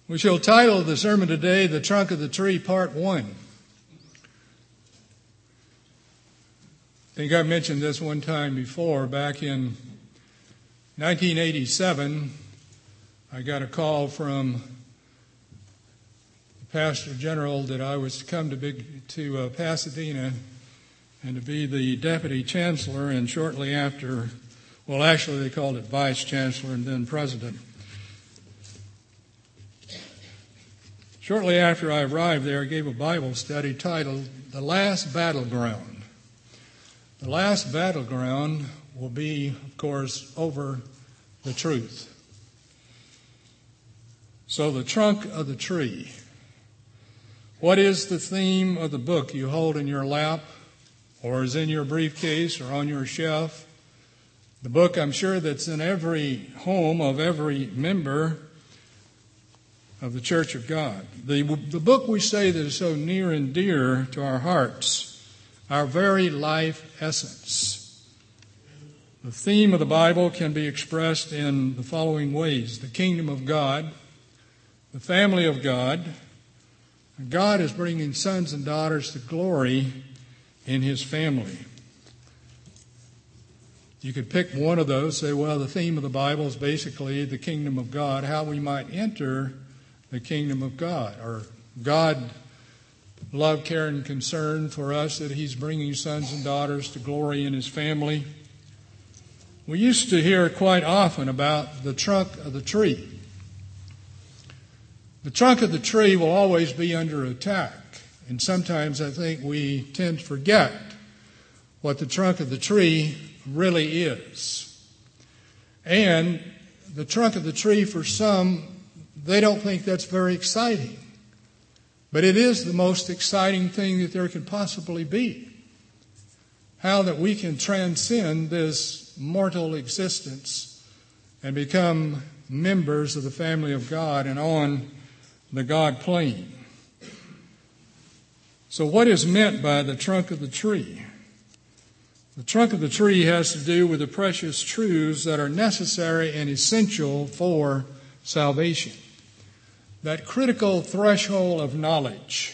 We shall title the sermon today, The Trunk of the Tree, Part 1. I think I mentioned this one time before. Back in 1987, I got a call from the Pastor General that I was to come to Pasadena and to be the Deputy Chancellor, and shortly after, well, actually they called it Vice Chancellor and then President. Shortly after I arrived there, I gave a Bible study titled, The Last Battleground. The last battleground will be, of course, over the truth. So the trunk of the tree. What is the theme of the book you hold in your lap, or is in your briefcase, or on your shelf? The book, I'm sure, that's in every home of every member of the Church of God. The book we say that is so near and dear to our hearts, our very life essence. The theme of the Bible can be expressed in the following ways: the kingdom of God, the family of God. God is bringing sons and daughters to glory in His family. You could pick one of those, say, well, the theme of the Bible is basically the kingdom of God, how we might enter the kingdom of God, or God love, care, and concern for us that He's bringing sons and daughters to glory in His family. We used to hear quite often about the trunk of the tree. The trunk of the tree will always be under attack, and sometimes I think we tend to forget what the trunk of the tree really is. And the trunk of the tree, for some, they don't think that's very exciting. But it is the most exciting thing that there could possibly be. How that we can transcend this mortal existence and become members of the family of God and on the God plane. So what is meant by the trunk of the tree? The trunk of the tree has to do with the precious truths that are necessary and essential for salvation. That critical threshold of knowledge.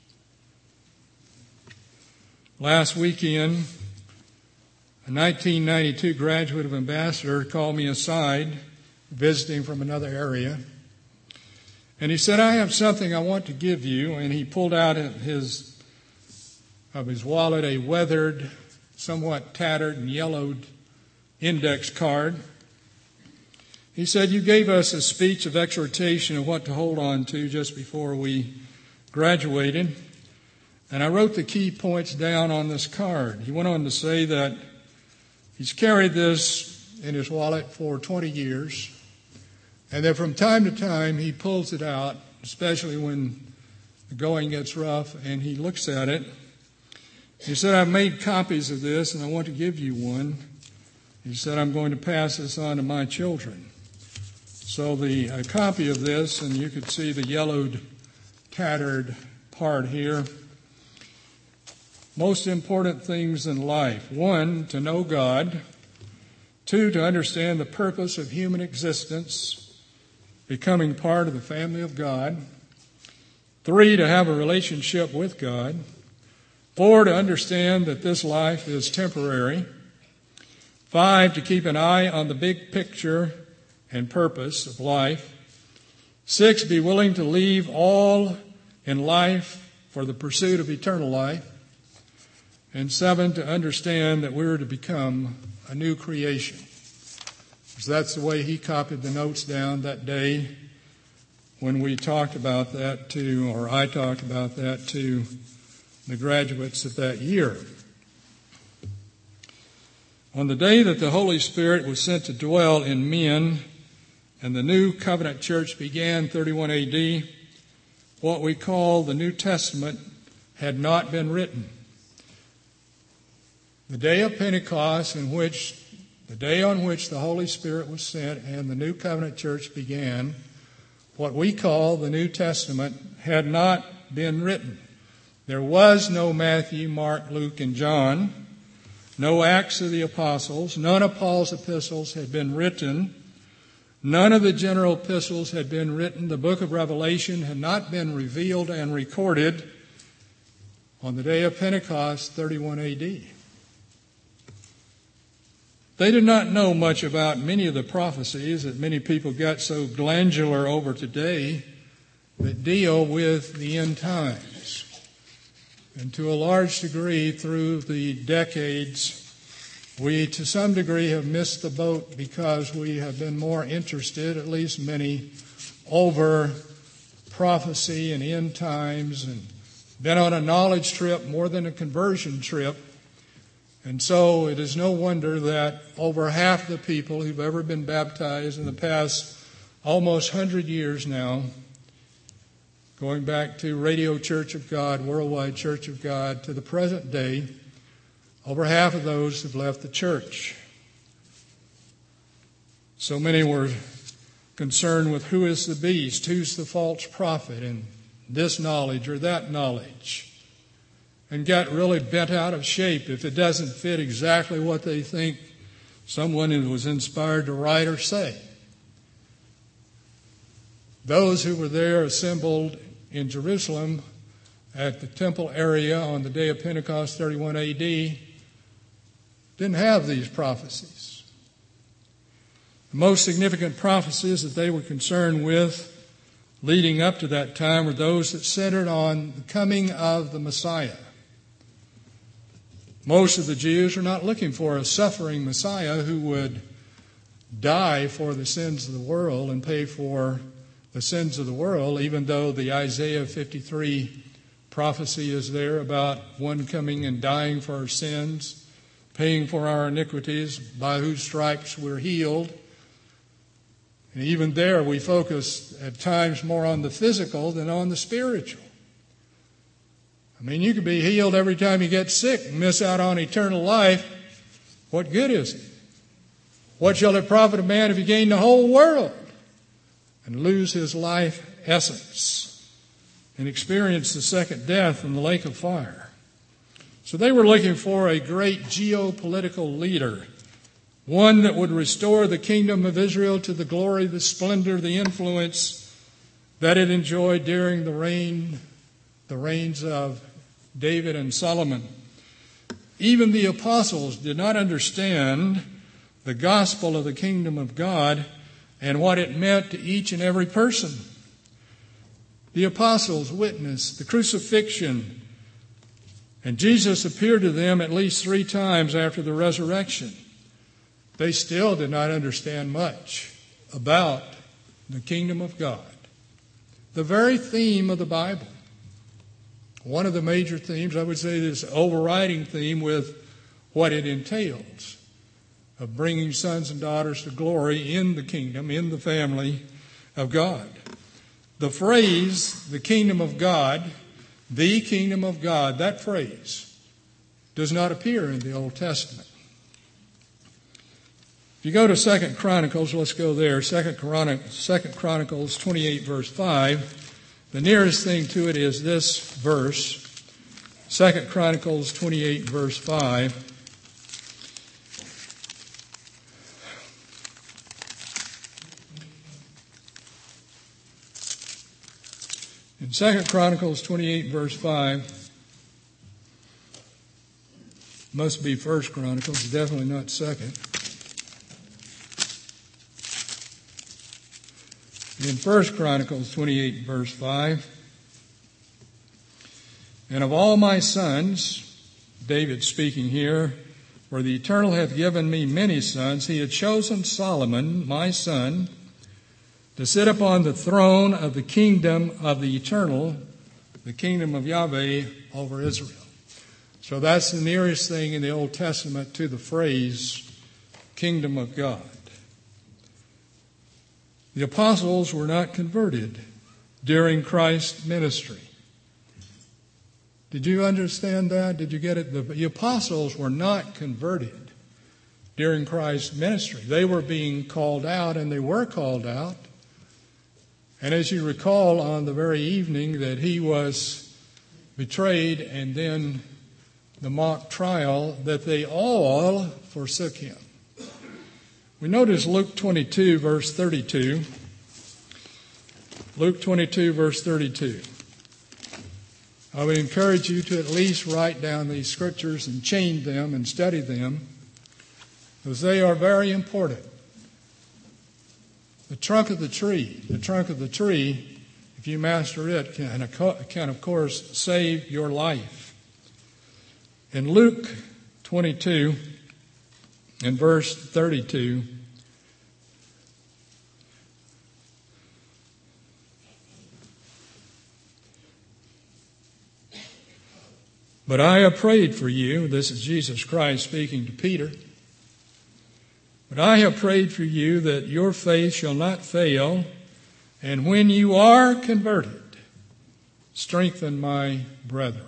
Last weekend, a 1992 graduate of Ambassador called me aside, visiting from another area, and he said, I have something I want to give you, and he pulled out of his wallet a weathered, somewhat tattered and yellowed index card. He said, you gave us a speech of exhortation of what to hold on to just before we graduated. And I wrote the key points down on this card. He went on to say that he's carried this in his wallet for 20 years. And that from time to time he pulls it out, especially when the going gets rough, and he looks at it. He said, I've made copies of this and I want to give you one. He said, I'm going to pass this on to my children. So a copy of this, and you could see the yellowed, tattered part here. Most important things in life. 1, to know God. 2, to understand the purpose of human existence, becoming part of the family of God. 3, to have a relationship with God. 4, to understand that this life is temporary. 5, to keep an eye on the big picture and purpose of life. 6, be willing to leave all in life for the pursuit of eternal life. And 7, to understand that we're to become a new creation. So that's the way he copied the notes down that day when we talked about that or I talked about that to the graduates of that year. On the day that the Holy Spirit was sent to dwell in men, and the New Covenant Church began 31 AD, what we call the New Testament had not been written. The day of Pentecost, the day on which the Holy Spirit was sent and the New Covenant Church began, what we call the New Testament had not been written. There was no Matthew, Mark, Luke, and John, no Acts of the Apostles. None of Paul's epistles had been written. None of the general epistles had been written. The book of Revelation had not been revealed and recorded on the day of Pentecost, 31 AD. They did not know much about many of the prophecies that many people got so glandular over today that deal with the end times. And to a large degree, through the decades, we to some degree have missed the boat because we have been more interested, at least many, over prophecy and end times and been on a knowledge trip more than a conversion trip. And so it is no wonder that over half the people who've ever been baptized in the past almost 100 years now, going back to Radio Church of God, Worldwide Church of God, to the present day, over half of those have left the church. So many were concerned with who is the beast, who's the false prophet, and this knowledge or that knowledge, and got really bent out of shape if it doesn't fit exactly what they think someone who was inspired to write or say. Those who were there assembled in Jerusalem at the temple area on the day of Pentecost, 31 AD, didn't have these prophecies. The most significant prophecies that they were concerned with leading up to that time were those that centered on the coming of the Messiah. Most of the Jews were not looking for a suffering Messiah who would die for the sins of the world and pay for the sins of the world, even though the Isaiah 53 prophecy is there about one coming and dying for our sins, paying for our iniquities, by whose stripes we're healed. And even there we focus at times more on the physical than on the spiritual. I mean, you could be healed every time you get sick and miss out on eternal life. What good is it? What shall it profit a man if he gain the whole world and lose his life essence and experience the second death in the lake of fire? So they were looking for a great geopolitical leader, one that would restore the kingdom of Israel to the glory, the splendor, the influence that it enjoyed during the reigns of David and Solomon. Even the apostles did not understand the gospel of the kingdom of God and what it meant to each and every person. The apostles witnessed the crucifixion, and Jesus appeared to them at least 3 times after the resurrection. They still did not understand much about the kingdom of God. The very theme of the Bible. One of the major themes, I would say, this overriding theme with what it entails of bringing sons and daughters to glory in the kingdom, in the family of God. The phrase, the kingdom of God, that phrase does not appear in the Old Testament. If you go to 2 Chronicles, let's go there. 2 Chronicles 28, verse 5. The nearest thing to it is this verse, 2 Chronicles 28, verse 5. In 2 Chronicles 28, verse 5, must be 1 Chronicles, definitely not 2nd. In 1 Chronicles 28, verse 5, and of all my sons, David speaking here, for the Eternal hath given me many sons, he had chosen Solomon, my son, to sit upon the throne of the kingdom of the Eternal, the kingdom of Yahweh over Israel. So that's the nearest thing in the Old Testament to the phrase, kingdom of God. The apostles were not converted during Christ's ministry. Did you understand that? Did you get it? The apostles were not converted during Christ's ministry. They were being called out, and they were called out. And as you recall, on the very evening that he was betrayed and then the mock trial, that they all forsook him. We notice Luke 22, verse 32. Luke 22, verse 32. I would encourage you to at least write down these scriptures and chain them and study them, because they are very important. The trunk of the tree, if you master it, can of course save your life. In Luke 22 and verse 32, but I have prayed for you, this is Jesus Christ speaking to Peter, but I have prayed for you that your faith shall not fail, and when you are converted, strengthen my brethren.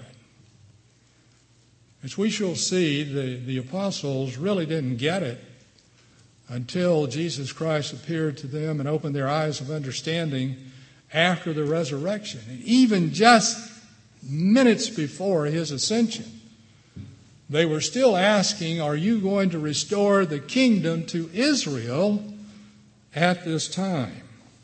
As we shall see, the apostles really didn't get it until Jesus Christ appeared to them and opened their eyes of understanding after the resurrection. And even just minutes before his ascension, they were still asking, are you going to restore the kingdom to Israel at this time?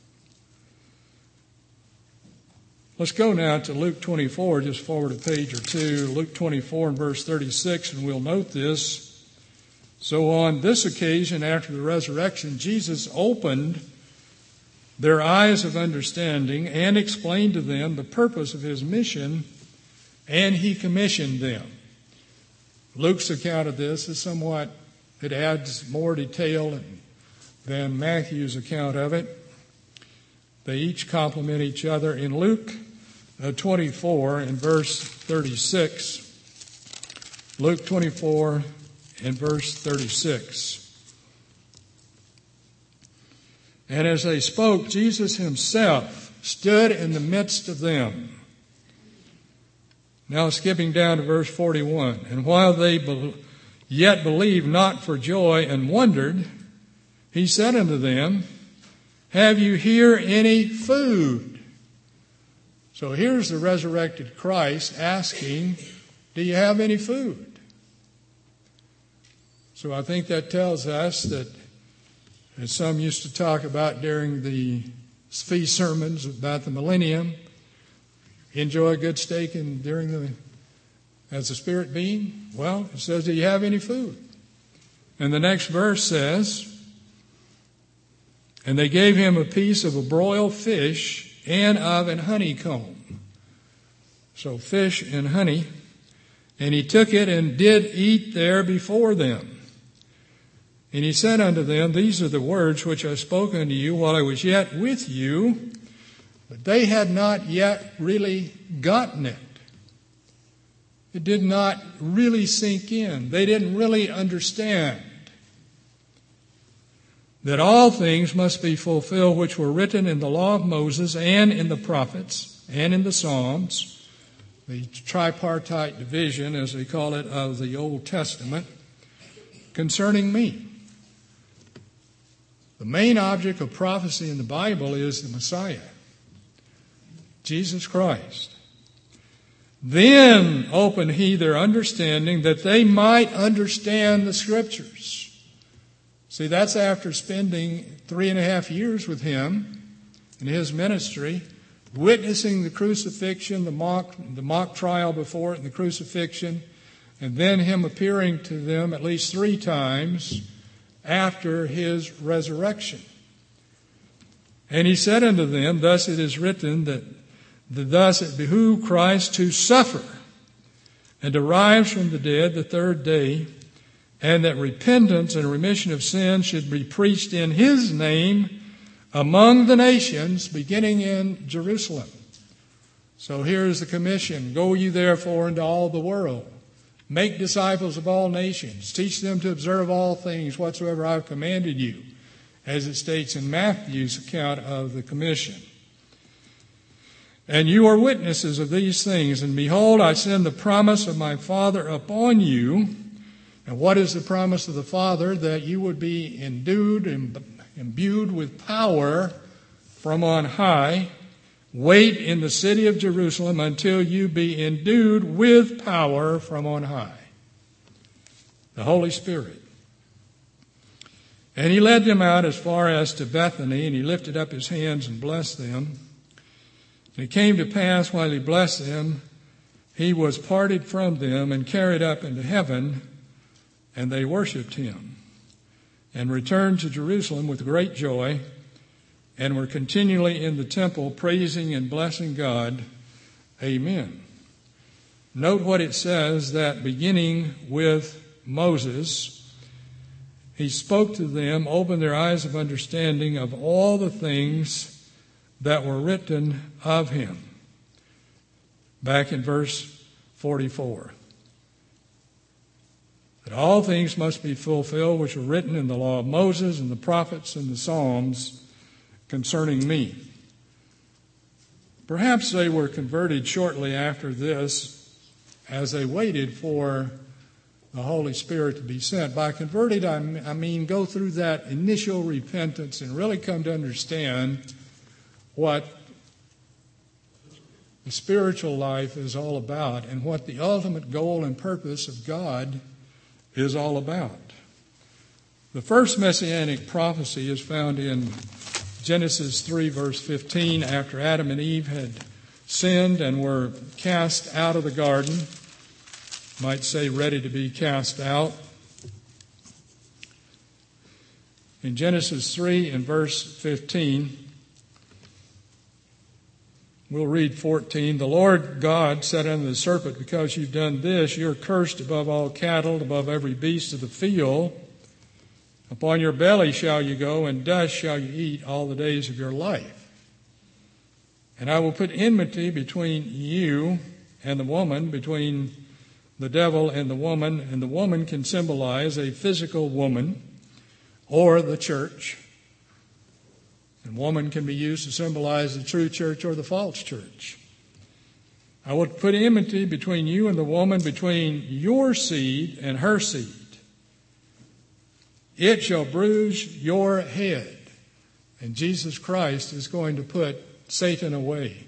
Let's go now to Luke 24, just forward a page or two. Luke 24 and verse 36, and we'll note this. So on this occasion, after the resurrection, Jesus opened their eyes of understanding and explained to them the purpose of his mission, and he commissioned them. Luke's account of this is it adds more detail than Matthew's account of it. They each complement each other. In Luke 24 and verse 36, Luke 24 and verse 36. And as they spoke, Jesus himself stood in the midst of them. Now skipping down to verse 41. And while they yet believed not for joy and wondered, he said unto them, have you here any food? So here's the resurrected Christ asking, do you have any food? So I think that tells us that, as some used to talk about during the feast sermons about the millennium, enjoy a good steak as a spirit being. Well, it says, do you have any food? And the next verse says, and they gave him a piece of a broiled fish and of an honeycomb. So fish and honey. And he took it and did eat there before them. And he said unto them, these are the words which I spoke unto you while I was yet with you. But they had not yet really gotten it. It did not really sink in. They didn't really understand that all things must be fulfilled which were written in the law of Moses and in the prophets and in the Psalms, the tripartite division, as they call it, of the Old Testament, concerning me. The main object of prophecy in the Bible is the Messiah, Jesus Christ. Then opened he their understanding that they might understand the Scriptures. See, that's after spending 3.5 years with him in his ministry, witnessing the crucifixion, the mock trial before it, and the crucifixion, and then him appearing to them at least 3 times after his resurrection. And he said unto them, thus it is written that thus it behooved Christ to suffer and to rise from the dead the 3rd day, and that repentance and remission of sins should be preached in his name among the nations, beginning in Jerusalem. So here's the commission. Go ye therefore into all the world. Make disciples of all nations. Teach them to observe all things whatsoever I have commanded you, as it states in Matthew's account of the commission. And you are witnesses of these things. And behold, I send the promise of my Father upon you. And what is the promise of the Father? That you would be imbued with power from on high. Wait in the city of Jerusalem until you be endued with power from on high. The Holy Spirit. And he led them out as far as to Bethany, and he lifted up his hands and blessed them. And it came to pass, while he blessed them, he was parted from them and carried up into heaven, and they worshipped him, and returned to Jerusalem with great joy, and were continually in the temple praising and blessing God. Amen. Note what it says, that beginning with Moses, he spoke to them, opened their eyes of understanding of all the things that were written of him. Back in verse 44. That all things must be fulfilled which were written in the law of Moses and the prophets and the Psalms concerning me. Perhaps they were converted shortly after this as they waited for the Holy Spirit to be sent. By converted, I mean go through that initial repentance and really come to understand what the spiritual life is all about and what the ultimate goal and purpose of God is all about. The first messianic prophecy is found in Genesis 3, verse 15, after Adam and Eve had sinned and were cast out of the garden, might say ready to be cast out. In Genesis 3 and verse 15, we'll read 14. The Lord God said unto the serpent, because you've done this, you're cursed above all cattle, above every beast of the field. Upon your belly shall you go, and dust shall you eat all the days of your life. And I will put enmity between you and the woman, between the devil and the woman can symbolize a physical woman or the church. And woman can be used to symbolize the true church or the false church. I will put enmity between you and the woman, between your seed and her seed. It shall bruise your head. And Jesus Christ is going to put Satan away.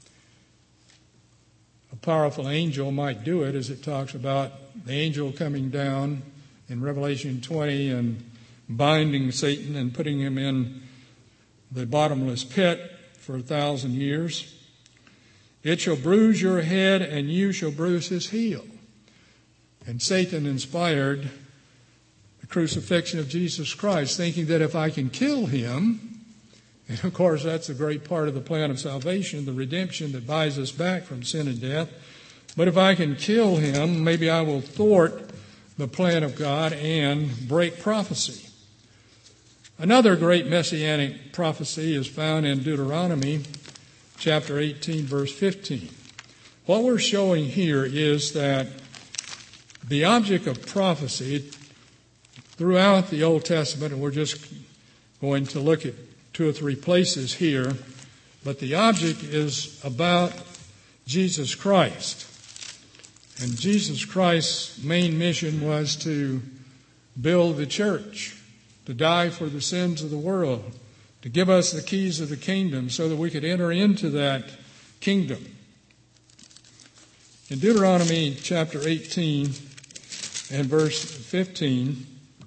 A powerful angel might do it, as it talks about the angel coming down in Revelation 20 and binding Satan and putting him in the bottomless pit for 1,000 years. It shall bruise your head, and you shall bruise his heel. And Satan inspired the crucifixion of Jesus Christ, thinking that if I can kill him, and of course that's a great part of the plan of salvation, the redemption that buys us back from sin and death. But if I can kill him, maybe I will thwart the plan of God and break prophecy. Another great messianic prophecy is found in Deuteronomy chapter 18, verse 15. What we're showing here is that the object of prophecy throughout the Old Testament, and we're just going to look at 2 or 3 places here, but the object is about Jesus Christ. And Jesus Christ's main mission was to build the church, to die for the sins of the world, to give us the keys of the kingdom so that we could enter into that kingdom. In Deuteronomy chapter 18 and verse 15,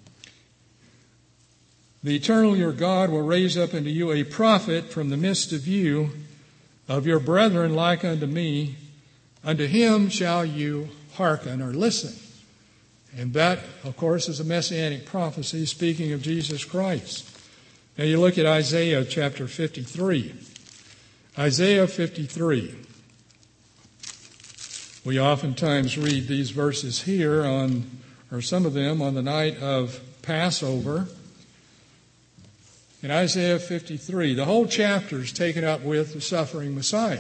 the eternal your God will raise up unto you a prophet from the midst of you, of your brethren like unto me. Unto him shall you hearken or listen. And that, of course, is a messianic prophecy speaking of Jesus Christ. Now you look at Isaiah chapter 53. Isaiah 53. We oftentimes read these verses here or some of them on the night of Passover. In Isaiah 53, the whole chapter is taken up with the suffering Messiah.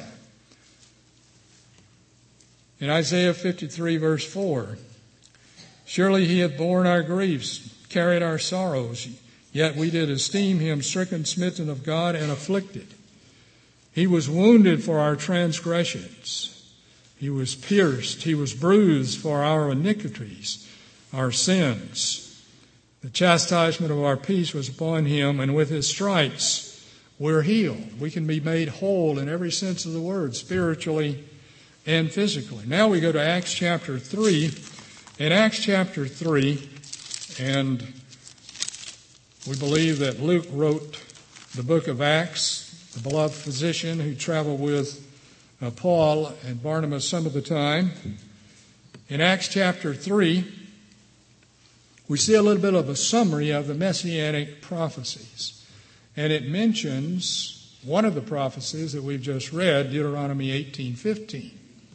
In Isaiah 53, verse 4, surely he hath borne our griefs, carried our sorrows, yet we did esteem him stricken, smitten of God, and afflicted. He was wounded for our transgressions. He was pierced. He was bruised for our iniquities, our sins. The chastisement of our peace was upon him, and with his stripes we're healed. We can be made whole in every sense of the word, spiritually and physically. Now we go to Acts chapter 3. In Acts chapter 3, and We believe that Luke wrote the book of Acts, the beloved physician who traveled with Paul and Barnabas some of the time. In Acts chapter 3, we see a little bit of a summary of the messianic prophecies. And it mentions one of the prophecies that we've just read, Deuteronomy 18:15.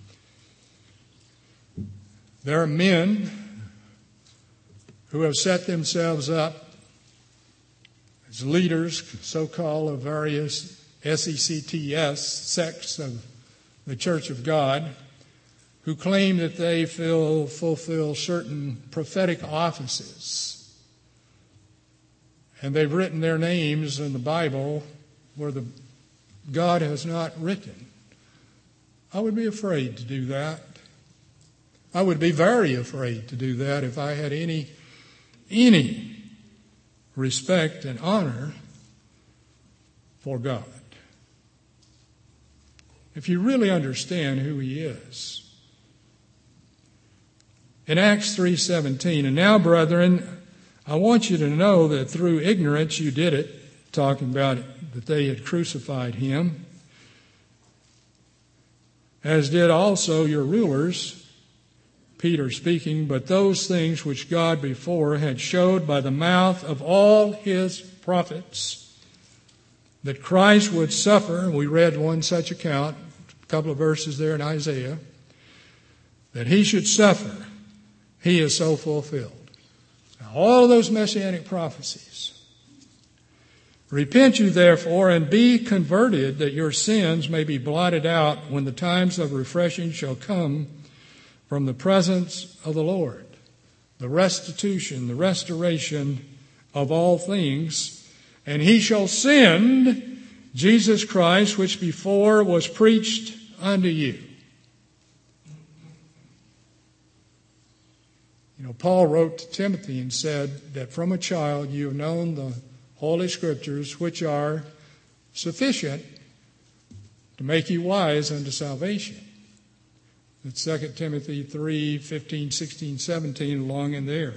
There are men who have set themselves up as leaders, so-called, of various SECTS, sects of the Church of God, who claim that they fulfill certain prophetic offices. And they've written their names in the Bible where God has not written. I would be afraid to do that. I would be very afraid to do that if I had any respect and honor for God. If you really understand who He is. In Acts 3:17, and now, brethren, I want you to know that through ignorance you did it, talking about that they had crucified Him, as did also your rulers, Peter speaking, but those things which God before had showed by the mouth of all His prophets, that Christ would suffer. We read one such account, a couple of verses there in Isaiah, that He should suffer. He is so fulfilled. Now, all of those messianic prophecies. Repent you therefore and be converted, that your sins may be blotted out when the times of refreshing shall come from the presence of the Lord. The restitution, the restoration of all things. And He shall send Jesus Christ, which before was preached unto you. You know, Paul wrote to Timothy and said that from a child you have known the Holy Scriptures, which are sufficient to make you wise unto salvation. It's 2 Timothy 3:15, 16, 17, along in there.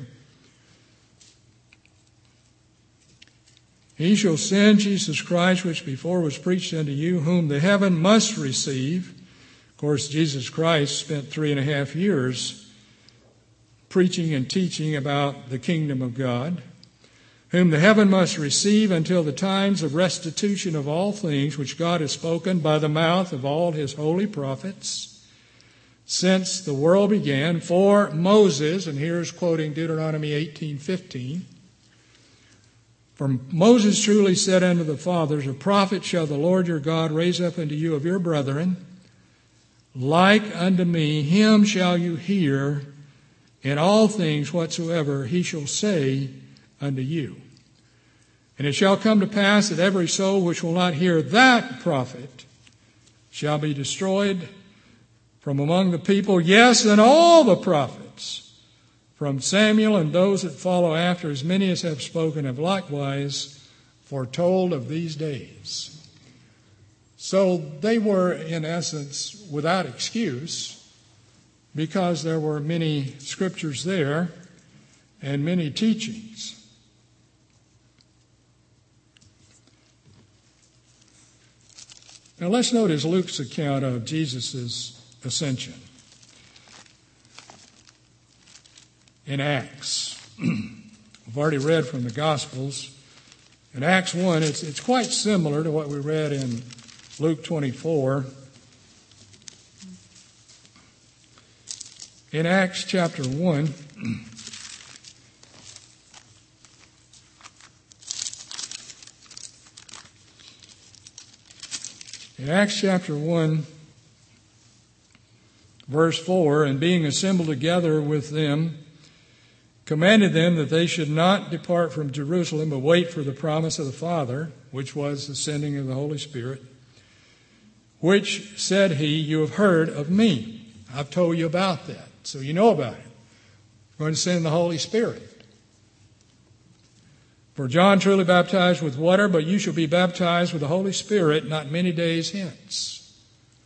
He shall send Jesus Christ, which before was preached unto you, whom the heaven must receive. Of course, Jesus Christ spent 3.5 years preaching and teaching about the kingdom of God, whom the heaven must receive until the times of restitution of all things which God has spoken by the mouth of all His holy prophets, since the world began. For Moses, and here's quoting Deuteronomy 18:15, for Moses truly said unto the fathers, a prophet shall the Lord your God raise up unto you of your brethren, like unto me, him shall you hear in all things whatsoever He shall say unto you. And it shall come to pass that every soul which will not hear that prophet shall be destroyed from among the people, yes, and all the prophets, from Samuel and those that follow after, as many as have spoken, have likewise foretold of these days. So they were, in essence, without excuse, because there were many scriptures there and many teachings. Now let's notice Luke's account of Jesus' ascension in Acts. We've already read from the Gospels. In Acts 1, it's quite similar to what we read in Luke 24. In Acts chapter 1, in Acts chapter 1, verse 4, and being assembled together with them, commanded them that they should not depart from Jerusalem, but wait for the promise of the Father, which was the sending of the Holy Spirit, which, said He, you have heard of me. I've told you about that, so you know about it. I'm going to send the Holy Spirit. For John truly baptized with water, but you shall be baptized with the Holy Spirit not many days hence.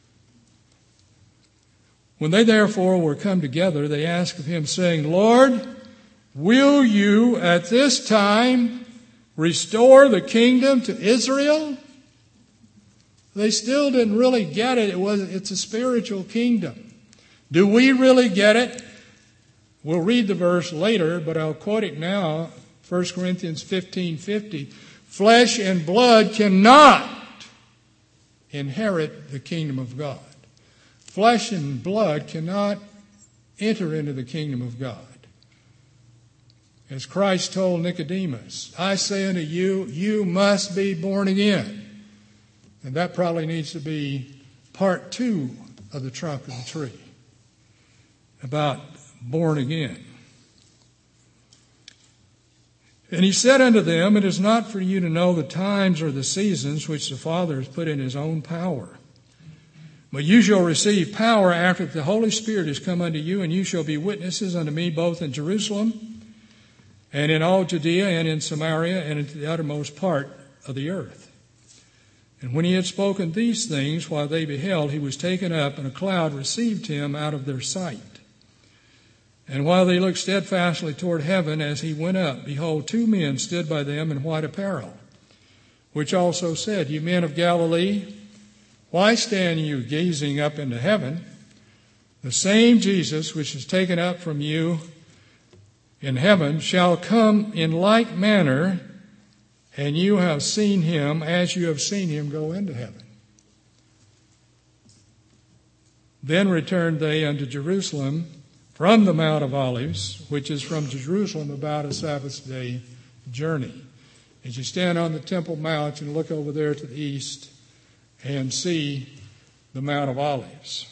When they therefore were come together, they asked of Him, saying, Lord, will you at this time Restore the kingdom to Israel? They still didn't really get it. It's a spiritual kingdom. Do we really get it? We'll read the verse later, but I'll quote it now. 1 Corinthians 15:50. Flesh and blood cannot inherit the kingdom of God. Flesh and blood cannot enter into the kingdom of God. As Christ told Nicodemus, I say unto you, you must be born again. And that probably needs to be part 2 of the trunk of the tree, about born again. And he said unto them, it is not for you to know the times or the seasons which the Father has put in his own power. But you shall receive power after the Holy Spirit has come unto you, and you shall be witnesses unto me both in Jerusalem and in all Judea and in Samaria and into the uttermost part of the earth. And when he had spoken these things, while they beheld, he was taken up, and a cloud received him out of their sight. And while they looked steadfastly toward heaven as he went up, behold, 2 men stood by them in white apparel, which also said, Ye men of Galilee, why stand you gazing up into heaven? The same Jesus which is taken up from you in heaven shall come in like manner, and you have seen him as you have seen him go into heaven. Then returned they unto Jerusalem from the Mount of Olives, which is from Jerusalem about a Sabbath day journey. As you stand on the Temple Mount and look over there to the east and see the Mount of Olives.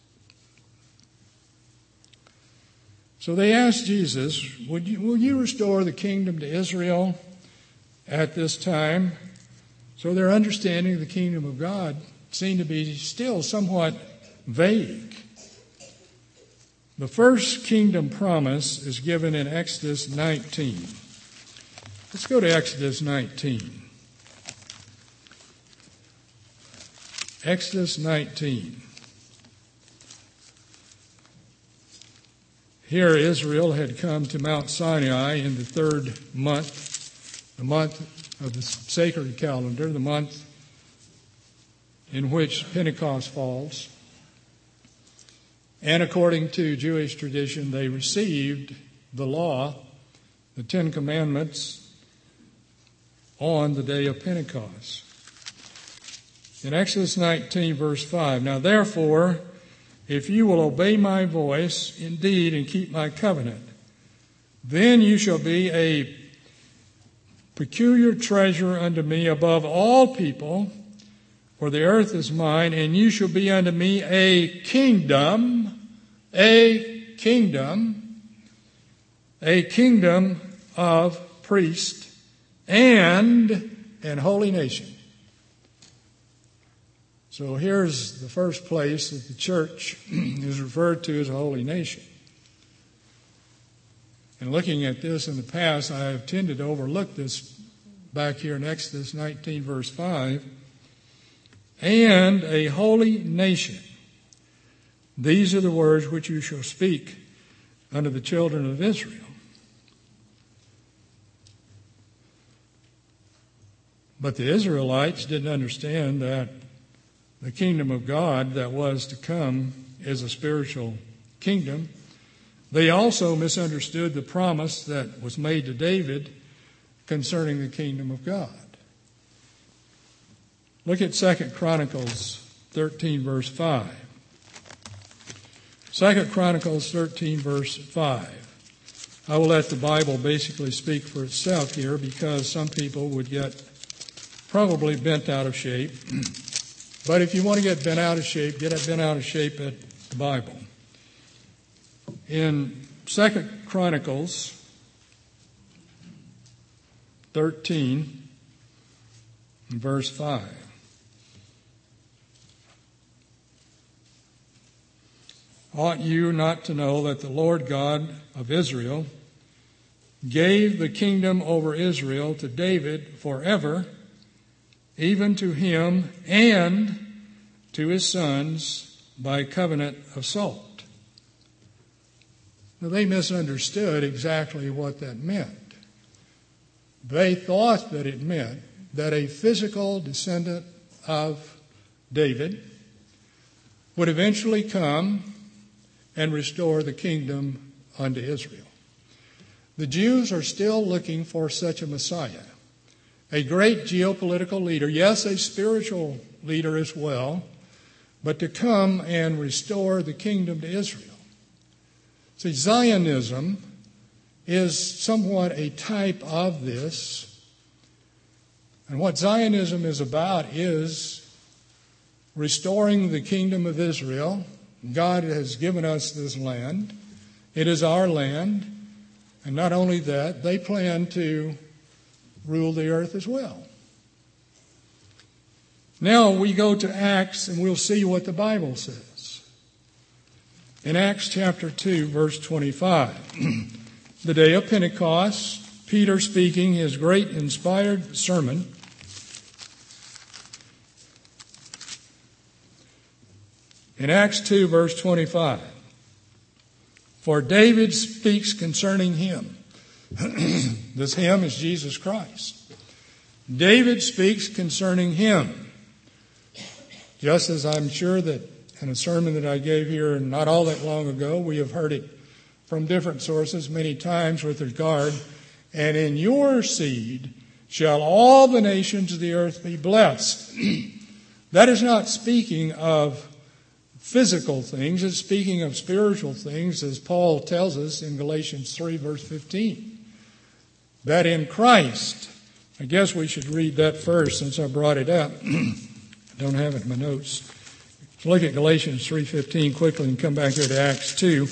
So they asked Jesus, will you restore the kingdom to Israel at this time? So their understanding of the kingdom of God seemed to be still somewhat vague. The first kingdom promise is given in Exodus 19. Let's go to Exodus 19. Exodus 19. Here Israel had come to Mount Sinai in the 3rd month, the month of the sacred calendar, the month in which Pentecost falls. And according to Jewish tradition, they received the law, the 10 Commandments, on the day of Pentecost. In Exodus 19, verse 5, Now therefore, if you will obey my voice indeed and keep my covenant, then you shall be a peculiar treasure unto me above all people, for the earth is mine, and you shall be unto me a kingdom of priests and an holy nation. So here's the first place that the church is referred to as a holy nation. And looking at this in the past, I have tended to overlook this back here in Exodus 19, verse 5. And a holy nation. These are the words which you shall speak unto the children of Israel. But the Israelites didn't understand that the kingdom of God that was to come is a spiritual kingdom. They also misunderstood the promise that was made to David concerning the kingdom of God. Look at 2 Chronicles 13, verse 5. 2 Chronicles 13, verse 5. I will let the Bible basically speak for itself here, because some people would get probably bent out of shape. But if you want to get bent out of shape, get bent out of shape at the Bible. In 2 Chronicles 13, verse 5. Ought you not to know that the Lord God of Israel gave the kingdom over Israel to David forever, even to him and to his sons by covenant of salt? Now, they misunderstood exactly what that meant. they thought that it meant that a physical descendant of David would eventually come and restore the kingdom unto Israel. The Jews are still looking for such a Messiah, a great geopolitical leader, yes, a spiritual leader as well, but to come and restore the kingdom to Israel. See, Zionism is somewhat a type of this. And what Zionism is about is restoring the kingdom of Israel. God has given us this land. It is our land. And not only that, they plan to rule the earth as well. Now we go to Acts and we'll see what the Bible says. In Acts chapter 2, verse 25, the day of Pentecost, Peter speaking his great inspired sermon. In Acts 2, verse 25, for David speaks concerning him. This him is Jesus Christ. David speaks concerning him. Just as I'm sure that in a sermon that I gave here not all that long ago, we have heard it from different sources many times with regard, and in your seed shall all the nations of the earth be blessed. That is not speaking of physical things, it's speaking of spiritual things, as Paul tells us in Galatians 3, verse 15. That in Christ, I guess we should read that first since I brought it up. I don't have it in my notes. Let's look at Galatians 3:15 quickly and come back here to Acts 2.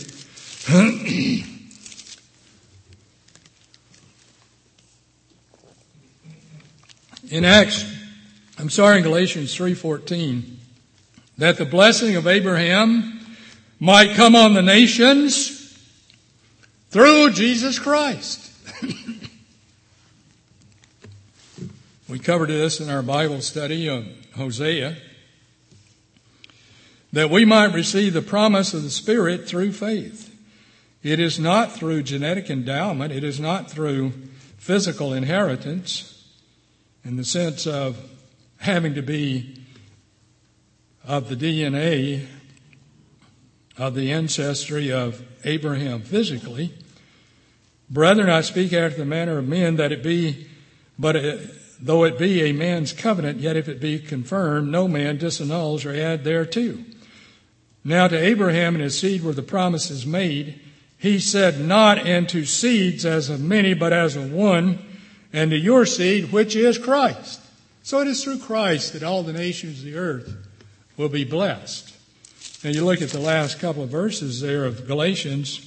In Galatians 3:14, that the blessing of Abraham might come on the nations through Jesus Christ. We covered this in our Bible study of Hosea, that we might receive the promise of the Spirit through faith. It is not through genetic endowment. It is not through physical inheritance in the sense of having to be of the DNA of the ancestry of Abraham physically. Brethren, I speak after the manner of men, that it be, though it be a man's covenant, yet if it be confirmed, no man disannuls or add thereto. Now to Abraham and his seed were the promises made. He said, not unto seeds as of many, but as of one, and to your seed, which is Christ. So it is through Christ that all the nations of the earth will be blessed. And you look at the last couple of verses there of Galatians,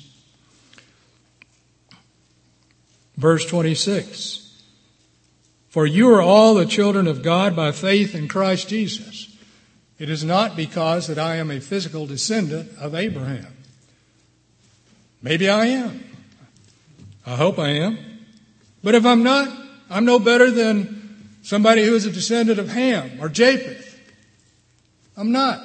verse 26. For you are all the children of God by faith in Christ Jesus. It is not because that I am a physical descendant of Abraham. Maybe I am. I hope I am. But if I'm not, I'm no better than somebody who is a descendant of Ham or Japheth. I'm not.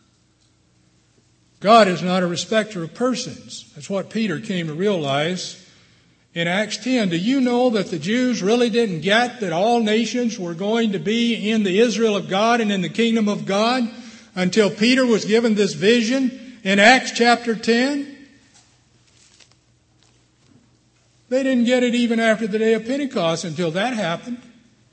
God is not a respecter of persons. That's what Peter came to realize in Acts 10. Do you know that the Jews really didn't get that all nations were going to be in the Israel of God and in the kingdom of God until Peter was given this vision in Acts chapter 10? They didn't get it even after the day of Pentecost until that happened.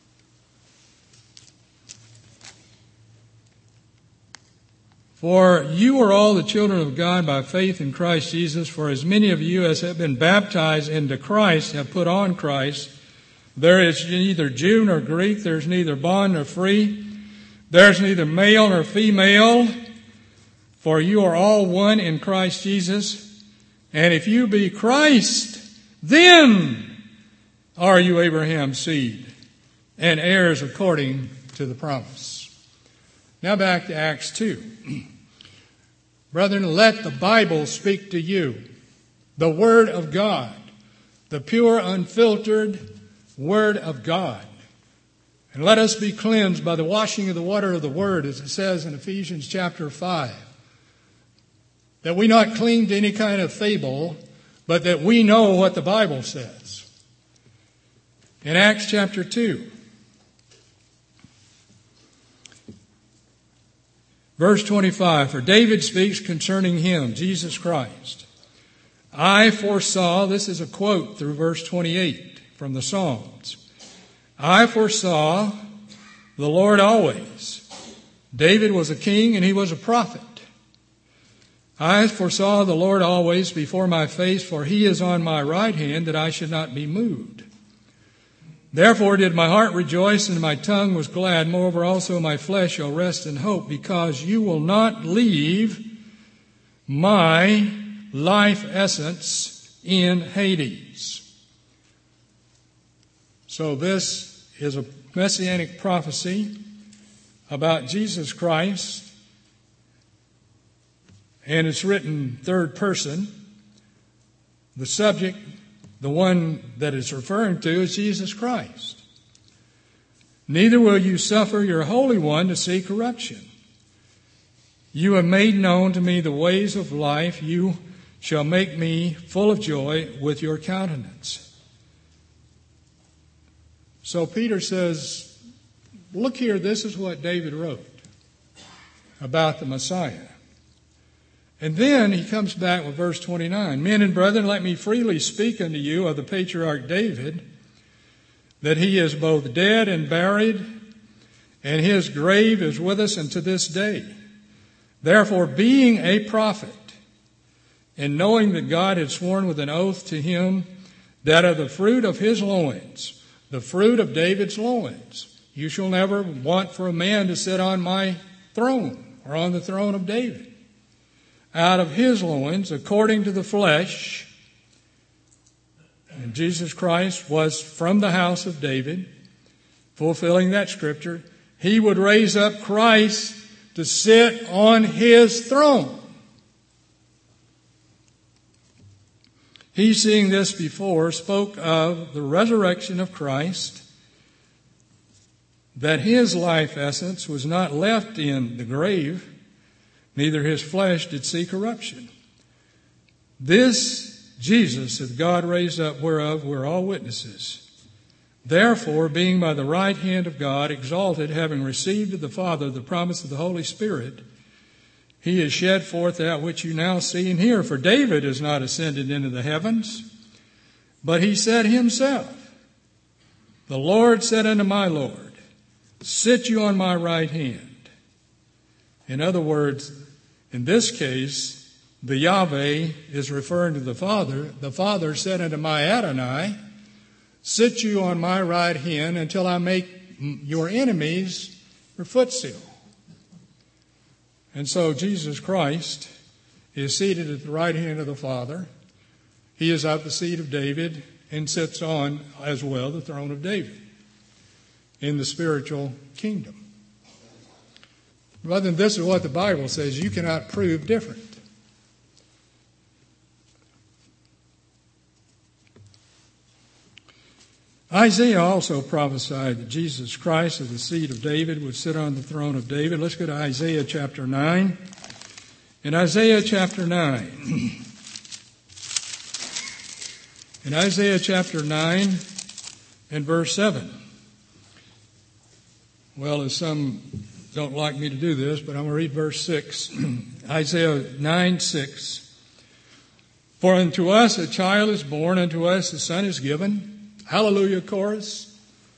For you are all the children of God by faith in Christ Jesus. For as many of you as have been baptized into Christ have put on Christ. There is neither Jew nor Greek. There is neither bond nor free. There is neither male nor female. For you are all one in Christ Jesus. And if you be Christ, then are you Abraham's seed and heirs according to the promise. Now back to Acts 2. Brethren, let the Bible speak to you. The Word of God. The pure, unfiltered Word of God. And let us be cleansed by the washing of the water of the Word, as it says in Ephesians chapter 5. That we not cling to any kind of fable, but that we know what the Bible says. In Acts chapter 2, verse 25, for David speaks concerning him, Jesus Christ. I foresaw, this is a quote through verse 28 from the Psalms. I foresaw the Lord always. David was a king and he was a prophet. I foresaw the Lord always before my face, for he is on my right hand, that I should not be moved. Therefore did my heart rejoice, and my tongue was glad. Moreover also my flesh shall rest in hope, because you will not leave my life essence in Hades. So this is a messianic prophecy about Jesus Christ, and it's written third person. The subject, the one that it's referring to, is Jesus Christ. Neither will you suffer your Holy One to see corruption. You have made known to me the ways of life. You shall make me full of joy with your countenance. So Peter says, look here, this is what David wrote about the Messiah. And then he comes back with verse 29. Men and brethren, let me freely speak unto you of the patriarch David, that he is both dead and buried, and his grave is with us unto this day. Therefore, being a prophet, and knowing that God had sworn with an oath to him that of the fruit of his loins, the fruit of David's loins, you shall never want for a man to sit on my throne, or on the throne of David. Out of his loins, according to the flesh, and Jesus Christ was from the house of David, fulfilling that scripture, he would raise up Christ to sit on his throne. He, seeing this before, spoke of the resurrection of Christ, that his life essence was not left in the grave, neither his flesh did see corruption. This Jesus hath God raised up, whereof we're all witnesses. Therefore, being by the right hand of God exalted, having received of the Father the promise of the Holy Spirit, he has shed forth that which you now see and hear. For David is not ascended into the heavens, but he said himself, the Lord said unto my Lord, sit you on my right hand. In other words, in this case, the Yahweh is referring to the Father. The Father said unto my Adonai, sit you on my right hand until I make your enemies your footstool. And so Jesus Christ is seated at the right hand of the Father. He is of the seed of David and sits on as well the throne of David in the spiritual kingdom. Rather than this is what the Bible says, you cannot prove different. Isaiah also prophesied that Jesus Christ of the seed of David would sit on the throne of David. Let's go to Isaiah chapter 9. In Isaiah chapter 9, in Isaiah chapter 9 and verse 7. Well, as some don't like me to do this, but I'm going to read verse 6. Isaiah 9:6. For unto us a child is born, unto us a son is given. Hallelujah, chorus.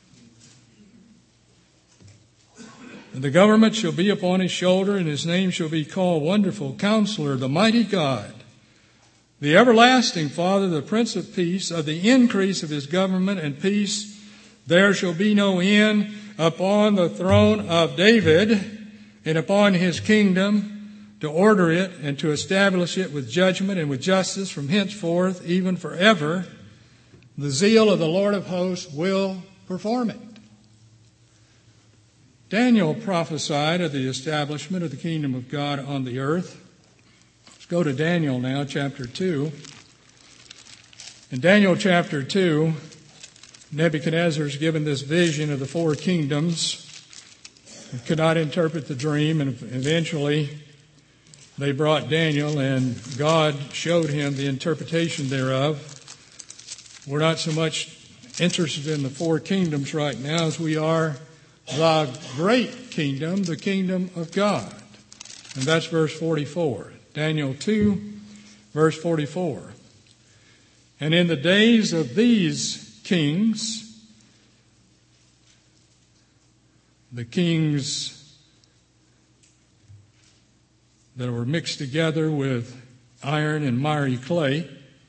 And the government shall be upon his shoulder, and his name shall be called Wonderful Counselor, the Mighty God, the Everlasting Father, the Prince of Peace. Of the increase of his government and peace there shall be no end, upon the throne of David and upon his kingdom, to order it and to establish it with judgment and with justice from henceforth, even forever. The zeal of the Lord of hosts will perform it. Daniel prophesied of the establishment of the kingdom of God on the earth. Let's go to Daniel now, chapter 2. In Daniel chapter 2, Nebuchadnezzar is given this vision of the four kingdoms. He could not interpret the dream, and eventually they brought Daniel, and God showed him the interpretation thereof. We're not so much interested in the four kingdoms right now as we are the great kingdom, the kingdom of God. And that's verse 44. Daniel 2, verse 44. And in the days of these kings, the kings that were mixed together with iron and miry clay,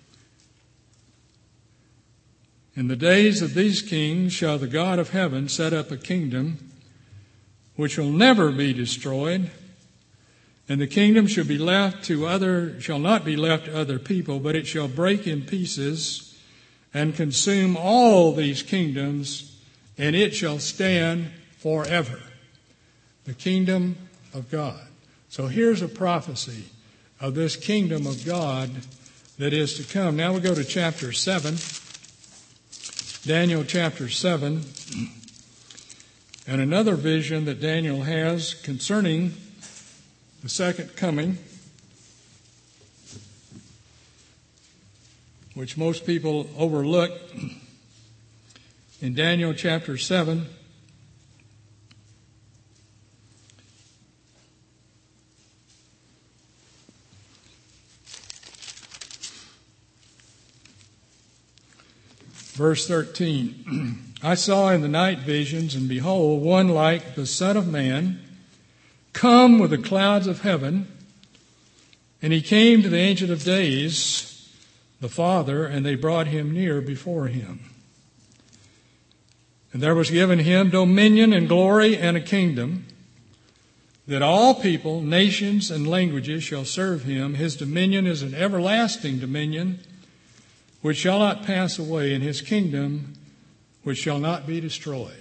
in the days of these kings shall the God of heaven set up a kingdom which will never be destroyed, and the kingdom shall not be left to other people, but it shall break in pieces and consume all these kingdoms, and it shall stand forever. The kingdom of God. So here's a prophecy of this kingdom of God that is to come. Now we go to chapter 7. Daniel chapter 7. And another vision that Daniel has concerning the second coming, which most people overlook. In Daniel chapter 7, verse 13, I saw in the night visions, and behold, one like the Son of Man, come with the clouds of heaven, and he came to the Ancient of Days, the Father, and they brought him near before him. And there was given him dominion and glory and a kingdom, that all people, nations, and languages shall serve him. His dominion is an everlasting dominion, which shall not pass away, and his kingdom which shall not be destroyed.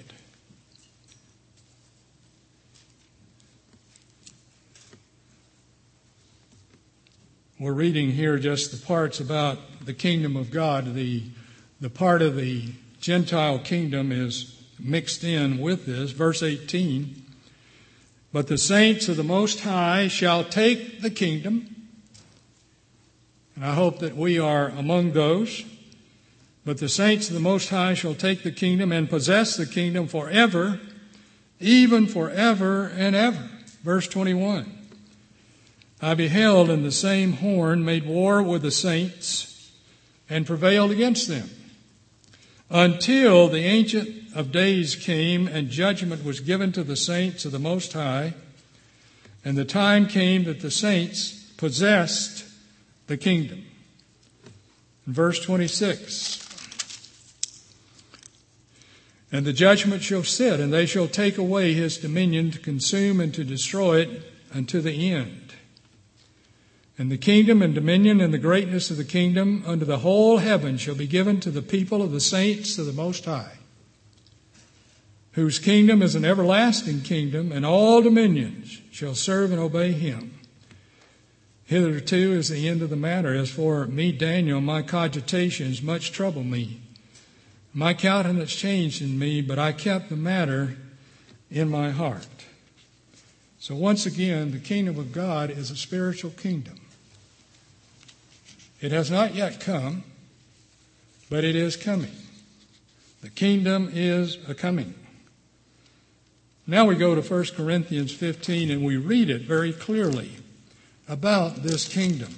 We're reading here just the parts about the kingdom of God. The part of the Gentile kingdom is mixed in with this. Verse 18, but the saints of the Most High shall take the kingdom. And I hope that we are among those. But the saints of the Most High shall take the kingdom and possess the kingdom forever, even forever and ever. Verse 21. I beheld, and the same horn made war with the saints and prevailed against them, until the Ancient of Days came and judgment was given to the saints of the Most High, and the time came that the saints possessed the kingdom. In verse 26, and the judgment shall sit, and they shall take away his dominion to consume and to destroy it unto the end. And the kingdom and dominion and the greatness of the kingdom unto the whole heaven shall be given to the people of the saints of the Most High, whose kingdom is an everlasting kingdom, and all dominions shall serve and obey him. Hitherto is the end of the matter. As for me, Daniel, my cogitations much trouble me. My countenance changed in me, but I kept the matter in my heart. So once again, the kingdom of God is a spiritual kingdom. It has not yet come, but it is coming. The kingdom is a-coming. Now we go to 1 Corinthians 15, and we read it very clearly about this kingdom.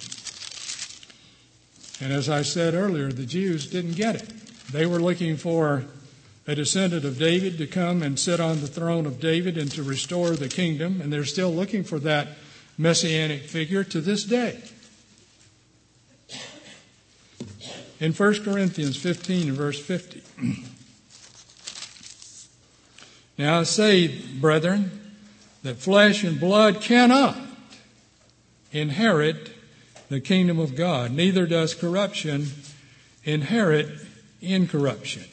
And as I said earlier, the Jews didn't get it. They were looking for a descendant of David to come and sit on the throne of David and to restore the kingdom, and they're still looking for that messianic figure to this day. In 1 Corinthians 15 and verse 50. Now I say, brethren, that flesh and blood cannot inherit the kingdom of God, neither does corruption inherit incorruption.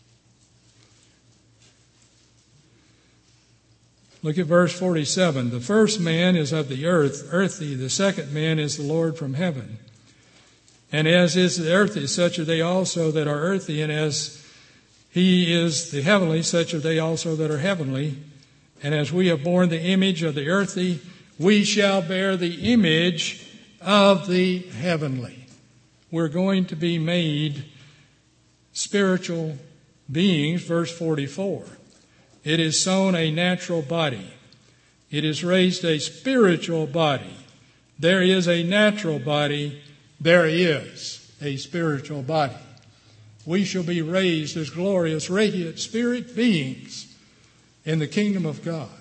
Look at verse 47. The first man is of the earth, earthy. The second man is the Lord from heaven. And as is the earthy, such are they also that are earthy. And as he is the heavenly, such are they also that are heavenly. And as we have borne the image of the earthy, we shall bear the image of the heavenly. We're going to be made spiritual beings, verse 44. It is sown a natural body. It is raised a spiritual body. There is a natural body. There is a spiritual body. We shall be raised as glorious, radiant spirit beings in the kingdom of God.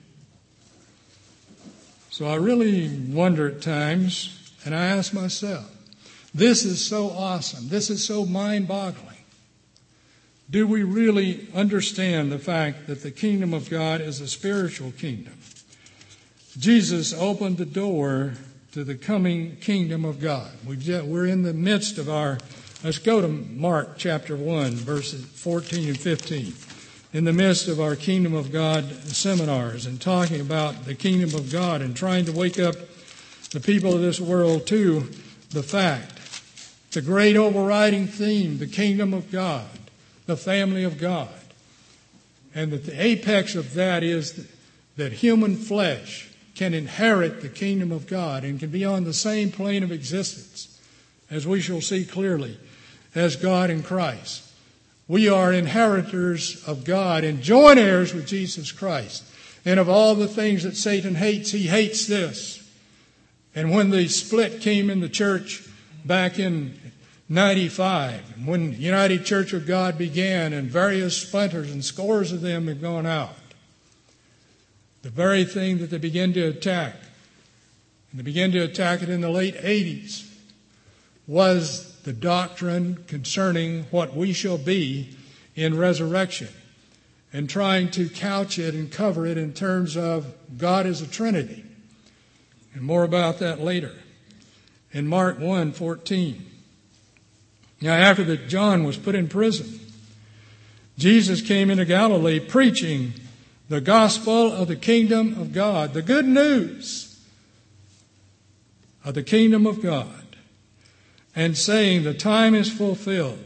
So I really wonder at times, and I ask myself, this is so awesome. This is so mind-boggling. Do we really understand the fact that the kingdom of God is a spiritual kingdom? Jesus opened the door to the coming kingdom of God. We're in the midst of let's go to Mark chapter 1, verses 14 and 15. In the midst of our Kingdom of God seminars and talking about the kingdom of God and trying to wake up the people of this world to the fact, the great overriding theme, the kingdom of God, the family of God. And that the apex of that is that human flesh can inherit the kingdom of God and can be on the same plane of existence, as we shall see clearly, as God in Christ. We are inheritors of God and joint heirs with Jesus Christ. And of all the things that Satan hates, he hates this. And when the split came in the church back in 95, when United Church of God began and various splinters and scores of them had gone out, the very thing that they began to attack, and they began to attack it in the late 80s, was the doctrine concerning what we shall be in resurrection, and trying to couch it and cover it in terms of God as a Trinity. And more about that later. In Mark 1:14. Now after that John was put in prison, Jesus came into Galilee preaching the gospel of the kingdom of God, the good news of the kingdom of God, and saying the time is fulfilled.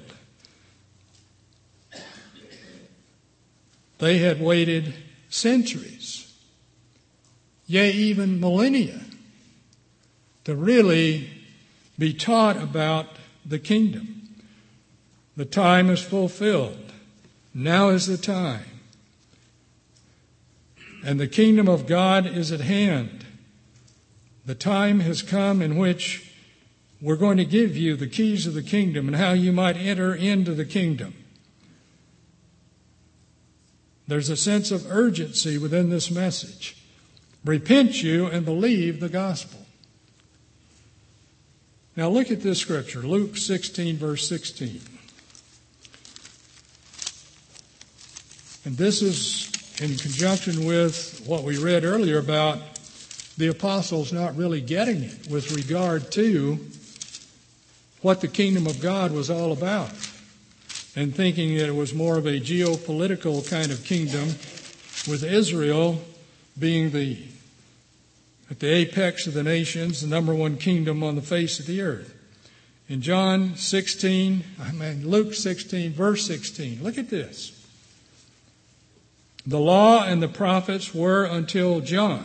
They had waited centuries, yea, even millennia, to really be taught about the kingdom. The time is fulfilled. Now is the time. And the kingdom of God is at hand. The time has come in which we're going to give you the keys of the kingdom and how you might enter into the kingdom. There's a sense of urgency within this message. Repent you and believe the gospel. Now look at this scripture, Luke 16, verse 16. And this is in conjunction with what we read earlier about the apostles not really getting it with regard to what the kingdom of God was all about, and thinking that it was more of a geopolitical kind of kingdom, with Israel being at the apex of the nations, the number one kingdom on the face of the earth. In Luke 16, verse 16, look at this. The law and the prophets were until John.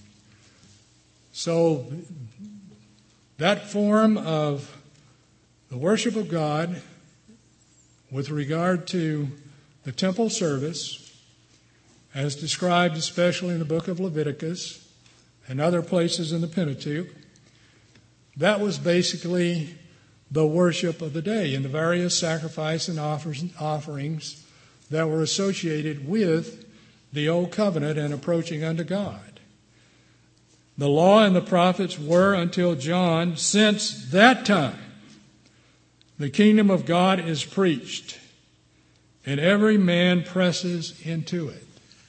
So that form of the worship of God with regard to the temple service, as described especially in the book of Leviticus and other places in the Pentateuch, that was basically the worship of the day and the various sacrifices and offerings that were associated with the old covenant and approaching unto God. The law and the prophets were until John. Since that time, the kingdom of God is preached, and every man presses into it.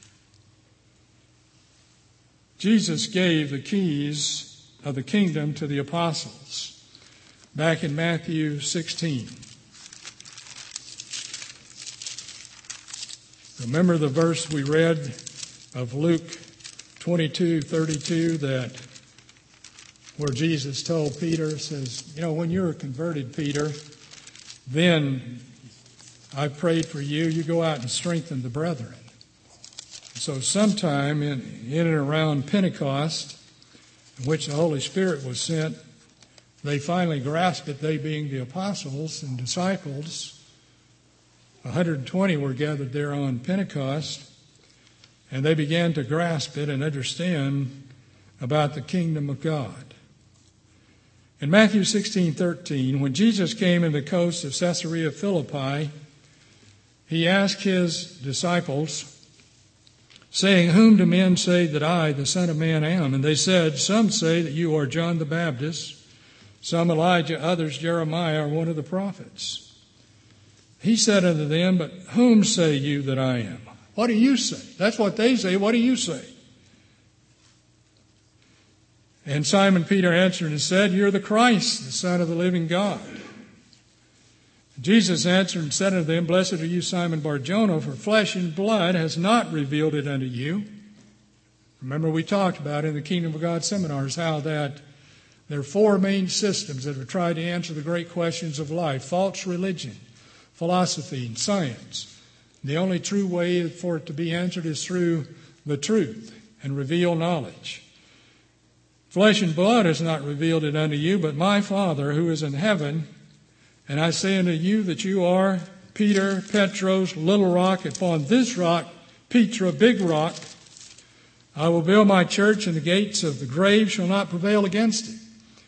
Jesus gave the keys of the kingdom to the apostles back in Matthew 16. Remember the verse we read of Luke 22:32 that where Jesus told Peter, says, when you're converted, Peter, then I prayed for you. You go out and strengthen the brethren. So sometime in and around Pentecost, in which the Holy Spirit was sent, they finally grasped it, they being the apostles and disciples, 120 were gathered there on Pentecost, and they began to grasp it and understand about the kingdom of God. In Matthew 16:13, when Jesus came in the coast of Caesarea Philippi, he asked his disciples, saying, "Whom do men say that I, the Son of Man, am?" And they said, "Some say that you are John the Baptist, some Elijah, others Jeremiah or one of the prophets." He said unto them, "But whom say you that I am?" What do you say? That's what they say. What do you say? And Simon Peter answered and said, "You're the Christ, the Son of the living God." Jesus answered and said unto them, "Blessed are you, Simon Bar-Jonah, for flesh and blood has not revealed it unto you." Remember, we talked about in the Kingdom of God seminars how that there are four main systems that have tried to answer the great questions of life: false religion, philosophy, and science. The only true way for it to be answered is through the truth and reveal knowledge. Flesh and blood has not revealed it unto you, but my Father who is in heaven. And I say unto you that you are Peter, Petros, little rock. Upon this rock, Petra, big rock, I will build my church, and the gates of the grave shall not prevail against it.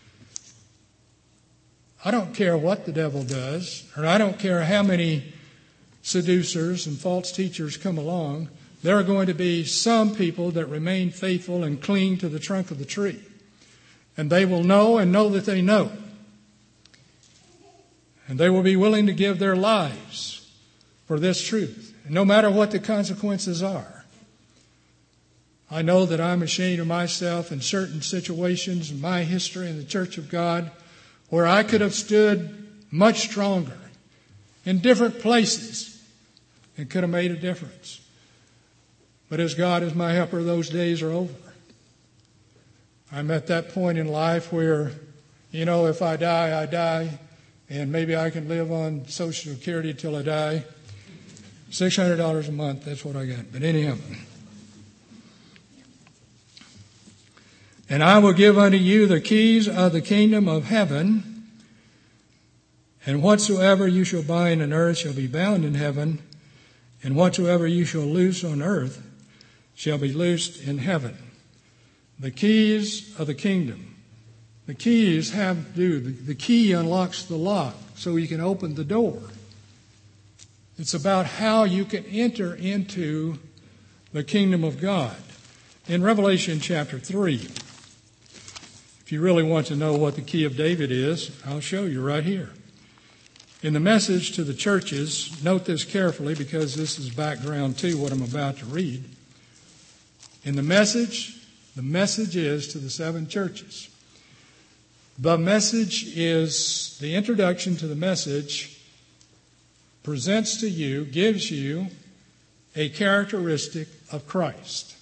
I don't care what the devil does, or I don't care how many seducers and false teachers come along. There are going to be some people that remain faithful and cling to the trunk of the tree. And they will know and know that they know. And they will be willing to give their lives for this truth, no matter what the consequences are. I know that I'm ashamed of myself in certain situations in my history in the Church of God where I could have stood much stronger in different places and could have made a difference. But as God is my helper, those days are over. I'm at that point in life where, if I die, I die. And maybe I can live on Social Security till I die. $600 a month, that's what I got. But anyhow. "And I will give unto you the keys of the kingdom of heaven. And whatsoever you shall bind on earth shall be bound in heaven. And whatsoever you shall loose on earth shall be loosed in heaven." The keys of the kingdom. The keys have to do, the key unlocks the lock so you can open the door. It's about how you can enter into the kingdom of God. In Revelation chapter 3, if you really want to know what the key of David is, I'll show you right here. In the message to the churches, note this carefully because this is background to what I'm about to read. In the message is to the 7 churches. The message is the introduction to the message, presents to you, gives you a characteristic of Christ.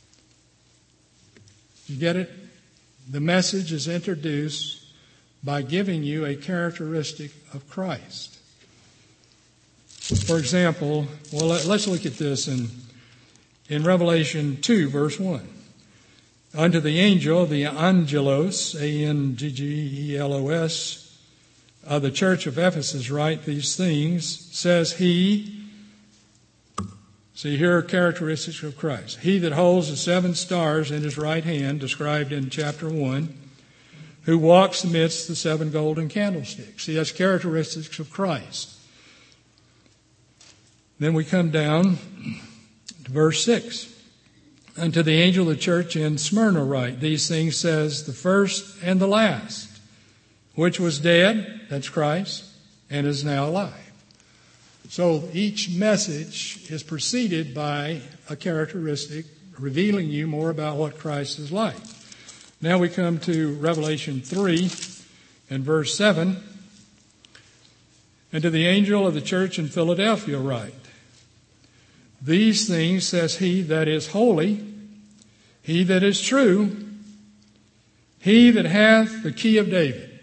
You get it? The message is introduced by giving you a characteristic of Christ. For example, let's look at this in Revelation 2, verse 1. "Unto the angel, the Angelos, Anggelos, of the church of Ephesus write these things, says he," see here are characteristics of Christ, "he that holds the 7 stars in his right hand," described in chapter 1, "who walks amidst the 7 golden candlesticks." See, that's characteristics of Christ. Then we come down to verse 6. "Unto the angel of the church in Smyrna write, these things says the first and the last, which was dead," that's Christ, "and is now alive." So each message is preceded by a characteristic revealing you more about what Christ is like. Now we come to Revelation 3 and verse 7. "And to the angel of the church in Philadelphia write, these things says he that is holy, he that is true, he that hath the key of David."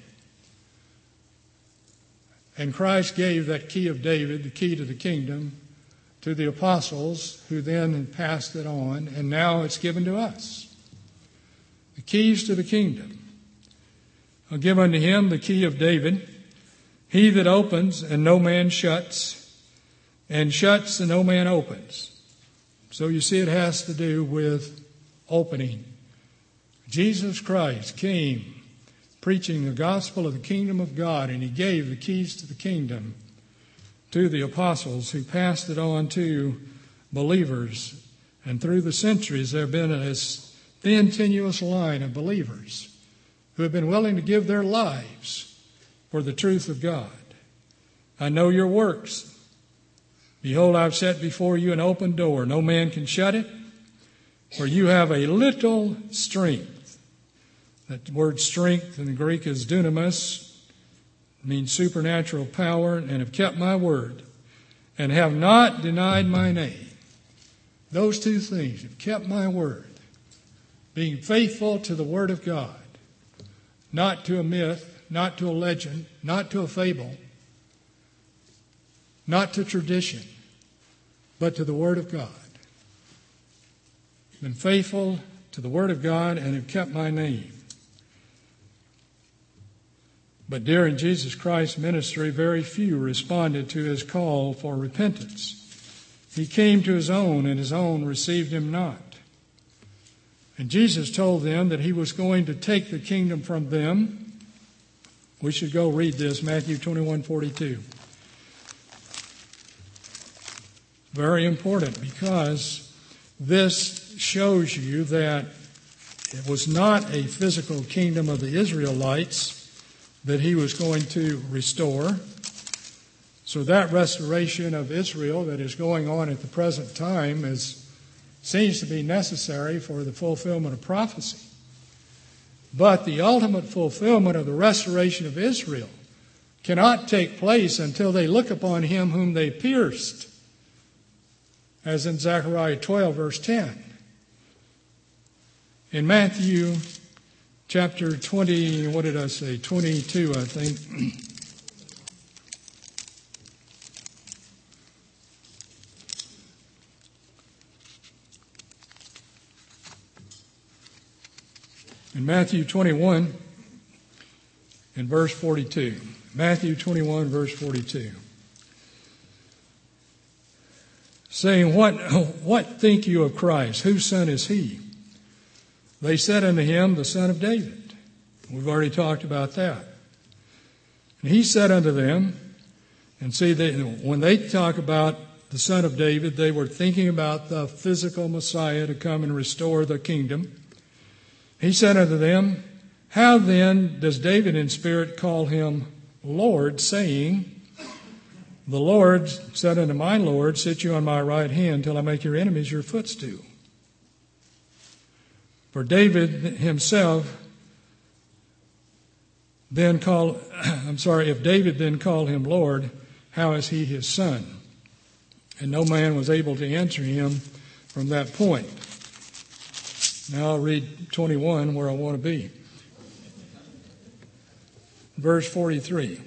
And Christ gave that key of David, the key to the kingdom, to the apostles, who then passed it on, and now it's given to us. The keys to the kingdom. "I'll give unto him the key of David, he that opens and no man shuts, and shuts and no man opens. So you see it has to do with opening. Jesus Christ came preaching the gospel of the kingdom of God, and he gave the keys to the kingdom to the apostles who passed it on to believers. And through the centuries there have been this thin, tenuous line of believers who have been willing to give their lives for the truth of God. I know your works. Behold, I've set before you an open door. No man can shut it, for you have a little strength. That word strength in the Greek is dunamis, means supernatural power, and have kept my word, and have not denied my name. Those two things, have kept my word, being faithful to the word of God, not to a myth, not to a legend, not to a fable, not to tradition, but to the word of God. Been faithful to the word of God and have kept my name. But during Jesus Christ's ministry, very few responded to his call for repentance. He came to his own, and his own received him not. And Jesus told them that he was going to take the kingdom from them. We should go read this, Matthew 21:42. Very important, because this shows you that it was not a physical kingdom of the Israelites that he was going to restore. So that restoration of Israel that is going on at the present time seems to be necessary for the fulfillment of prophecy. But the ultimate fulfillment of the restoration of Israel cannot take place until they look upon him whom they pierced, as in Zechariah 12, verse 10. In Matthew chapter 22, I think. In Matthew 21, in verse 42. Matthew 21, verse 42. Saying, What think you of Christ? Whose son is he? They said unto him, the son of David. We've already talked about that. And he said unto them, and see, when they talk about the son of David, they were thinking about the physical Messiah to come and restore the kingdom. He said unto them, How then does David in spirit call him Lord, saying, The Lord said unto my Lord, Sit you on my right hand till I make your enemies your footstool. For David himself then if David then called him Lord, how is he his son? And no man was able to answer him from that point. Now I'll read 21 where I want to be. Verse 43.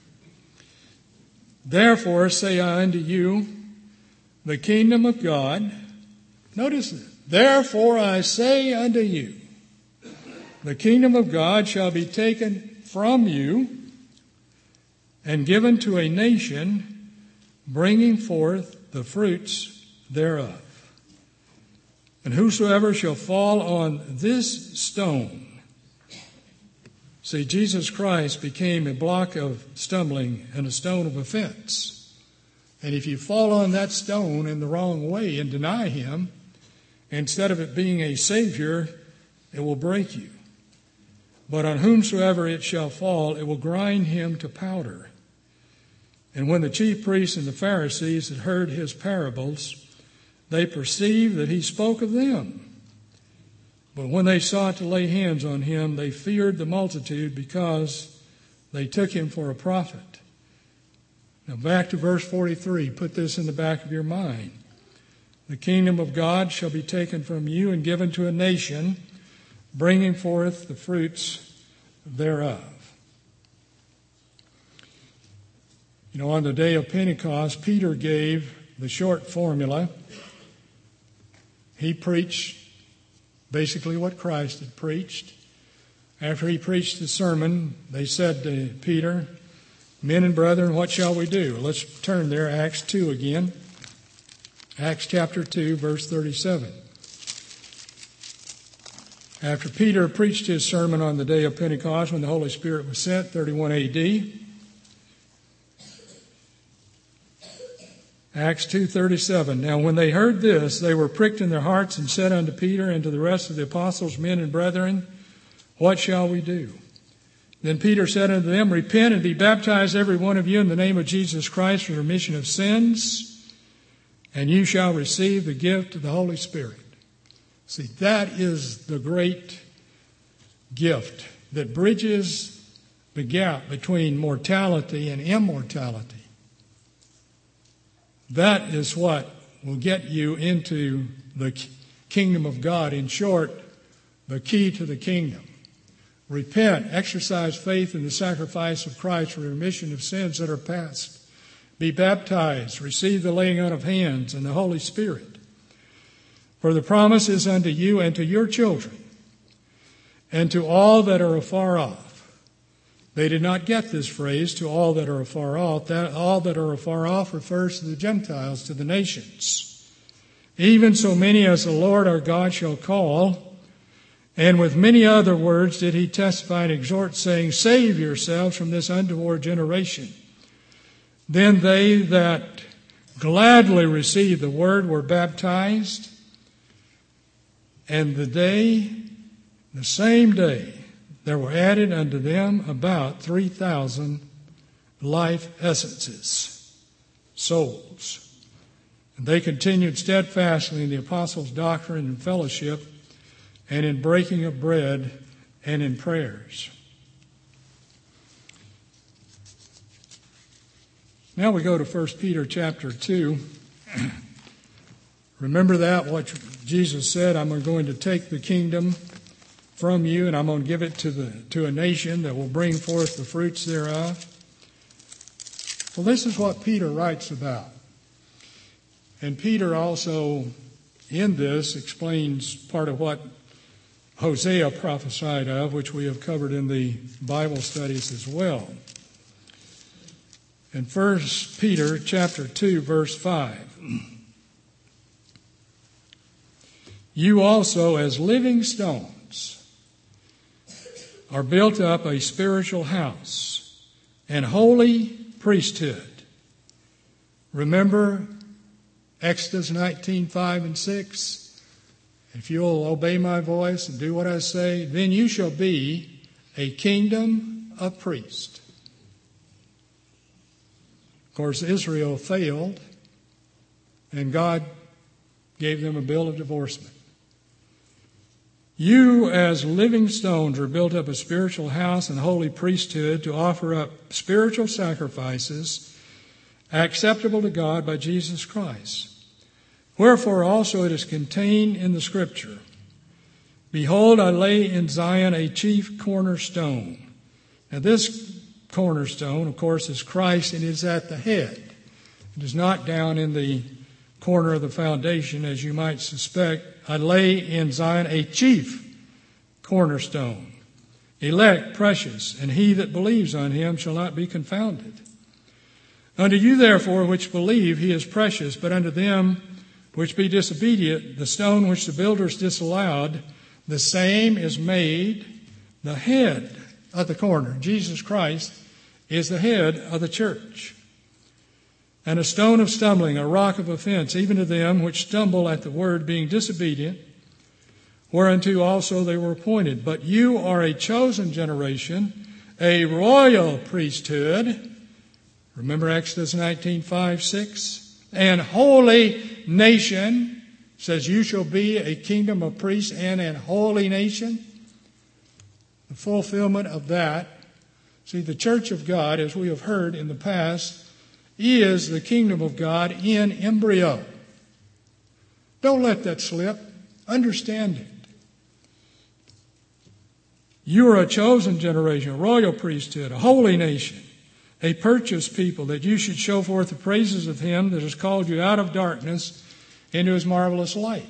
Therefore say I unto you, the kingdom of God, notice this, therefore I say unto you, the kingdom of God shall be taken from you and given to a nation, bringing forth the fruits thereof. And whosoever shall fall on this stone. See, Jesus Christ became a block of stumbling and a stone of offense. And if you fall on that stone in the wrong way and deny him, instead of it being a Savior, it will break you. But on whomsoever it shall fall, it will grind him to powder. And when the chief priests and the Pharisees had heard his parables, they perceived that he spoke of them. But when they sought to lay hands on him, they feared the multitude because they took him for a prophet. Now back to verse 43. Put this in the back of your mind. The kingdom of God shall be taken from you and given to a nation, bringing forth the fruits thereof. On the day of Pentecost, Peter gave the short formula. He preached basically what Christ had preached. After he preached the sermon, they said to Peter, Men and brethren, what shall we do? Let's turn there, Acts 2 again. Acts chapter 2, verse 37. After Peter preached his sermon on the day of Pentecost when the Holy Spirit was sent, 31 A.D., Acts 2:37. Now when they heard this, they were pricked in their hearts and said unto Peter and to the rest of the apostles, Men and brethren, what shall we do? Then Peter said unto them, Repent and be baptized every one of you in the name of Jesus Christ for the remission of sins, and you shall receive the gift of the Holy Spirit. See, that is the great gift that bridges the gap between mortality and immortality. That is what will get you into the kingdom of God. In short, the key to the kingdom. Repent, exercise faith in the sacrifice of Christ for remission of sins that are past. Be baptized, receive the laying on of hands and the Holy Spirit. For the promise is unto you and to your children and to all that are afar off. They did not get this phrase, to all that are afar off. That all that are afar off refers to the Gentiles, to the nations. Even so many as the Lord our God shall call. And with many other words did he testify and exhort, saying, Save yourselves from this untoward generation. Then they that gladly received the word were baptized. And the same day, there were added unto them about 3,000 life essences, souls. And they continued steadfastly in the apostles' doctrine and fellowship, and in breaking of bread, and in prayers. Now we go to 1 Peter chapter 2. Remember that, what Jesus said, I'm going to take the kingdom from you, and I'm going to give it to a nation that will bring forth the fruits thereof. Well, this is what Peter writes about. And Peter also, in this, explains part of what Hosea prophesied of, which we have covered in the Bible studies as well. In 1 Peter chapter 2, verse 5, You also, as living stones, are built up a spiritual house and holy priesthood. Remember Exodus 19:5 and 6? If you'll obey my voice and do what I say, then you shall be a kingdom of priests. Of course, Israel failed, and God gave them a bill of divorcement. You, as living stones, are built up a spiritual house and holy priesthood to offer up spiritual sacrifices acceptable to God by Jesus Christ. Wherefore also it is contained in the Scripture, Behold, I lay in Zion a chief cornerstone. Now this cornerstone, of course, is Christ, and is at the head. It is not down in the corner of the foundation, as you might suspect. I lay in Zion a chief cornerstone, elect, precious, and he that believes on him shall not be confounded. Unto you, therefore, which believe, he is precious, but unto them which be disobedient, the stone which the builders disallowed, the same is made the head of the corner. Jesus Christ is the head of the church. And a stone of stumbling, a rock of offense, even to them which stumble at the word, being disobedient, whereunto also they were appointed. But you are a chosen generation, a royal priesthood. Remember Exodus 19:5, 6? And holy nation, says you shall be a kingdom of priests and an holy nation. The fulfillment of that. See, the church of God, as we have heard in the past, is the kingdom of God in embryo. Don't let that slip. Understand it. You are a chosen generation, a royal priesthood, a holy nation, a purchased people, that you should show forth the praises of him that has called you out of darkness into his marvelous light.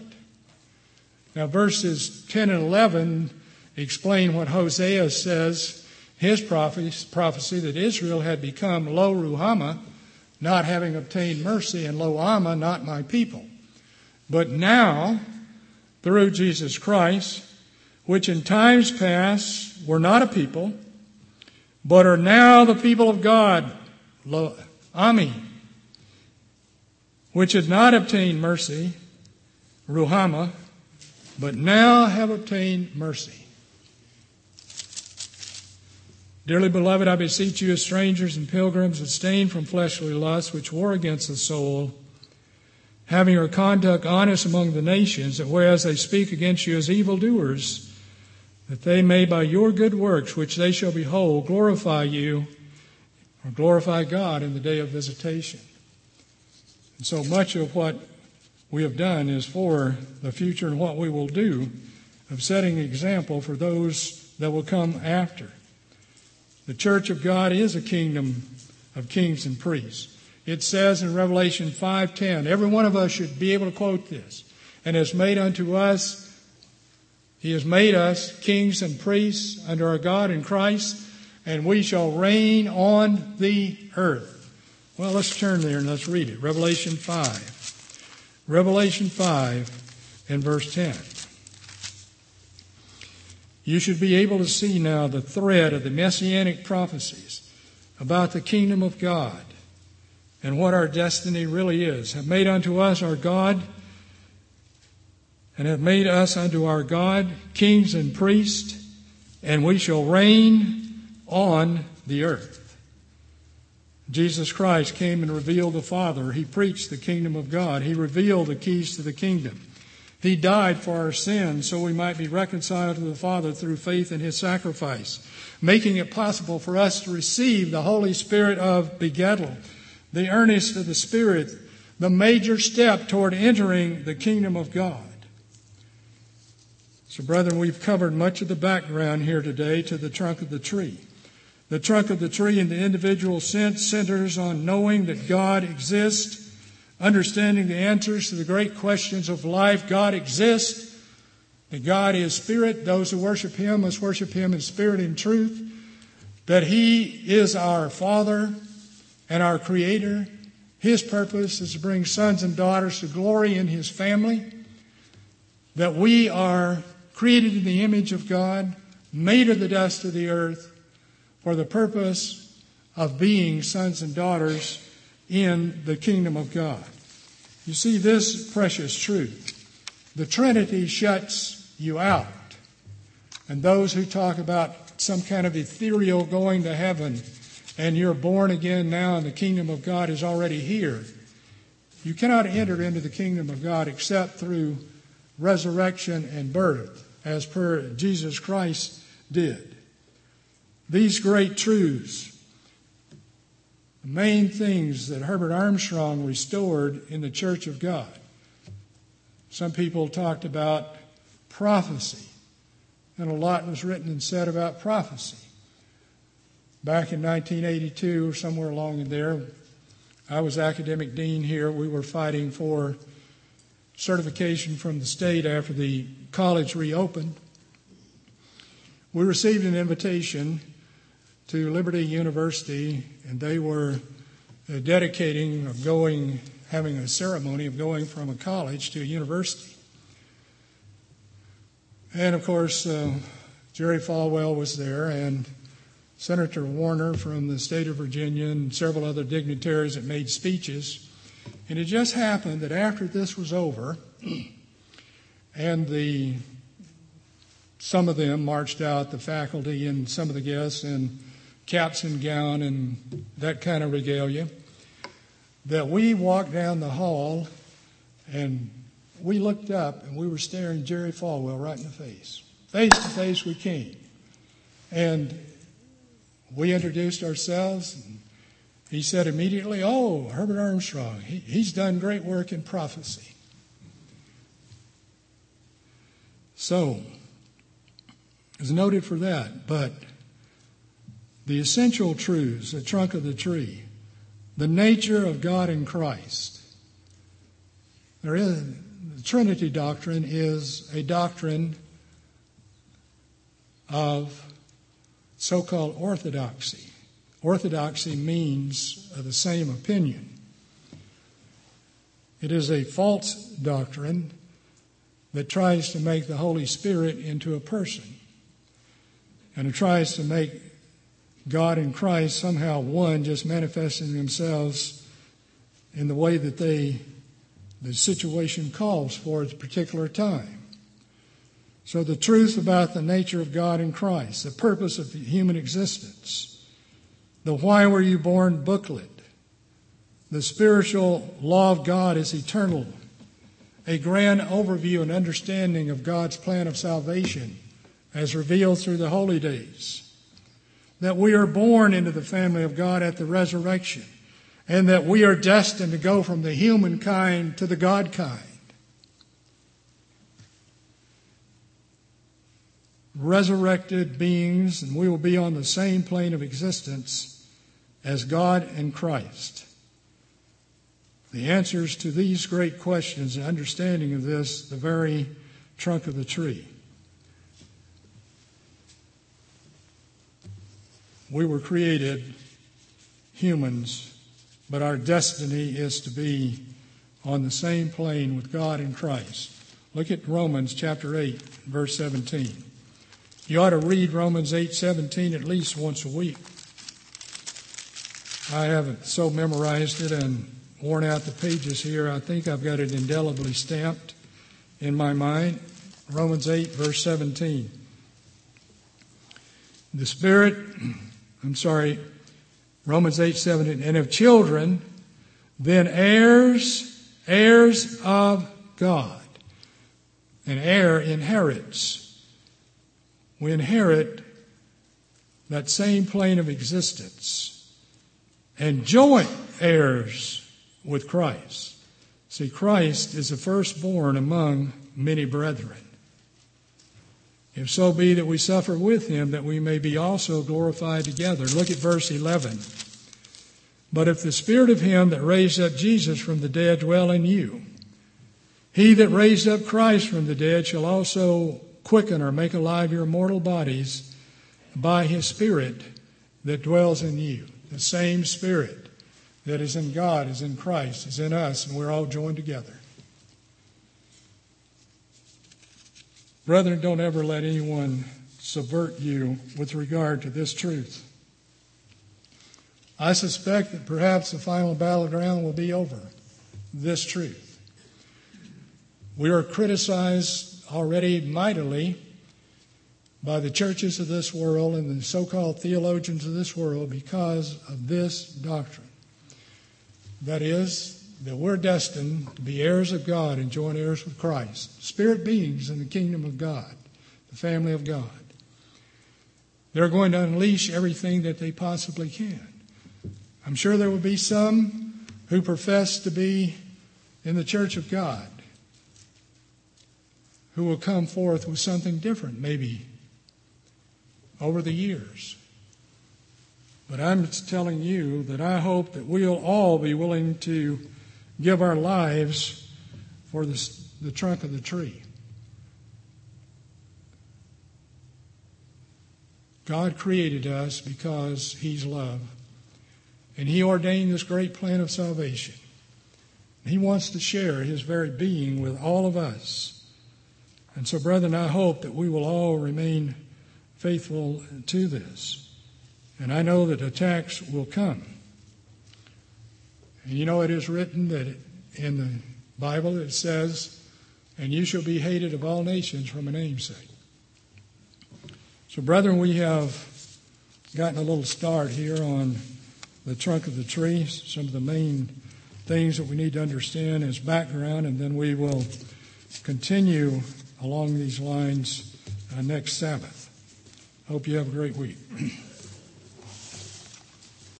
Now verses 10 and 11 explain what Hosea says his prophecy that Israel had become Lo Ruhamah, not having obtained mercy, and Lo Amah, not my people. But now, through Jesus Christ, which in times past were not a people, but are now the people of God, Lo Ami, which had not obtained mercy, Ruhamah, but now have obtained mercy. Dearly beloved, I beseech you as strangers and pilgrims, abstain from fleshly lusts which war against the soul, having your conduct honest among the nations, that whereas they speak against you as evildoers, that they may by your good works, which they shall behold, glorify you, or glorify God in the day of visitation. And so much of what we have done is for the future and what we will do of setting an example for those that will come after. The church of God is a kingdom of kings and priests. It says in Revelation 5:10, every one of us should be able to quote this. And has made unto us, he has made us kings and priests unto our God in Christ, and we shall reign on the earth. Well, let's turn there and let's read it. Revelation 5. Revelation 5 and verse 10. You should be able to see now the thread of the messianic prophecies about the kingdom of God and what our destiny really is. Have made unto us our God, and have made us unto our God kings and priests, and we shall reign on the earth. Jesus Christ came and revealed the Father. He preached the kingdom of God. He revealed the keys to the kingdom. He died for our sins so we might be reconciled to the Father through faith in his sacrifice, making it possible for us to receive the Holy Spirit of begettal, the earnest of the Spirit, the major step toward entering the kingdom of God. So, brethren, we've covered much of the background here today to the trunk of the tree. The trunk of the tree in the individual sense centers on knowing that God exists, understanding the answers to the great questions of life. God exists, that God is spirit. Those who worship him must worship him in spirit and truth. That he is our Father and our Creator. His purpose is to bring sons and daughters to glory in his family. That we are created in the image of God, made of the dust of the earth, for the purpose of being sons and daughters in the kingdom of God. You see this precious truth. The Trinity shuts you out. And those who talk about some kind of ethereal going to heaven and you're born again now and the kingdom of God is already here. You cannot enter into the kingdom of God except through resurrection and birth, as per Jesus Christ did. These great truths, the main things that Herbert Armstrong restored in the Church of God. Some people talked about prophecy, and a lot was written and said about prophecy. Back in 1982, or somewhere along in there, I was academic dean here. We were fighting for certification from the state after the college reopened. We received an invitation to Liberty University, and they were dedicating of going, having a ceremony of going from a college to a university. And of course, Jerry Falwell was there, and Senator Warner from the state of Virginia, and several other dignitaries that made speeches. And it just happened that after this was over, and some of them marched out, the faculty and some of the guests in caps and gown and that kind of regalia, that we walked down the hall and we looked up and we were staring Jerry Falwell right in the face. Face to face we came. And we introduced ourselves. And he said immediately, "Oh, Herbert Armstrong, he's done great work in prophecy." So, it's noted for that. But the essential truths, the trunk of the tree, the nature of God in Christ. The Trinity doctrine is a doctrine of so-called orthodoxy. Orthodoxy means the same opinion. It is a false doctrine that tries to make the Holy Spirit into a person. And it tries to make God and Christ somehow one, just manifesting themselves in the way that the situation calls for at a particular time. So the truth about the nature of God and Christ, the purpose of the human existence, the Why Were You Born booklet, the spiritual law of God is eternal, a grand overview and understanding of God's plan of salvation as revealed through the holy days, that we are born into the family of God at the resurrection, and that we are destined to go from the humankind to the God kind. Resurrected beings, and we will be on the same plane of existence as God and Christ. The answers to these great questions, the understanding of this, the very trunk of the tree. We were created humans, but our destiny is to be on the same plane with God and Christ. Look at Romans chapter 8, verse 17. You ought to read Romans 8:17 at least once a week. I haven't so memorized it and worn out the pages here. I think I've got it indelibly stamped in my mind. Romans 8, verse 17. Romans 8:17. And if children, then heirs of God. An heir inherits. We inherit that same plane of existence and joint heirs with Christ. See, Christ is the firstborn among many brethren. If so be that we suffer with him, that we may be also glorified together. Look at verse 11. But if the Spirit of him that raised up Jesus from the dead dwell in you, he that raised up Christ from the dead shall also quicken or make alive your mortal bodies by his Spirit that dwells in you. The same Spirit that is in God, is in Christ, is in us, and we're all joined together. Brethren, don't ever let anyone subvert you with regard to this truth. I suspect that perhaps the final battleground will be over this truth. We are criticized already mightily by the churches of this world and the so-called theologians of this world because of this doctrine. That is, that we're destined to be heirs of God and joint heirs with Christ, spirit beings in the kingdom of God, the family of God. They're going to unleash everything that they possibly can. I'm sure there will be some who profess to be in the church of God who will come forth with something different, maybe, over the years. But I'm telling you that I hope that we'll all be willing to give our lives for the trunk of the tree. God created us because he's love. And he ordained this great plan of salvation. He wants to share his very being with all of us. And so, brethren, I hope that we will all remain faithful to this. And I know that attacks will come. And you know, it is written that in the Bible it says, and you shall be hated of all nations for my name's sake. So, brethren, we have gotten a little start here on the trunk of the tree, some of the main things that we need to understand as background, and then we will continue along these lines next Sabbath. Hope you have a great week.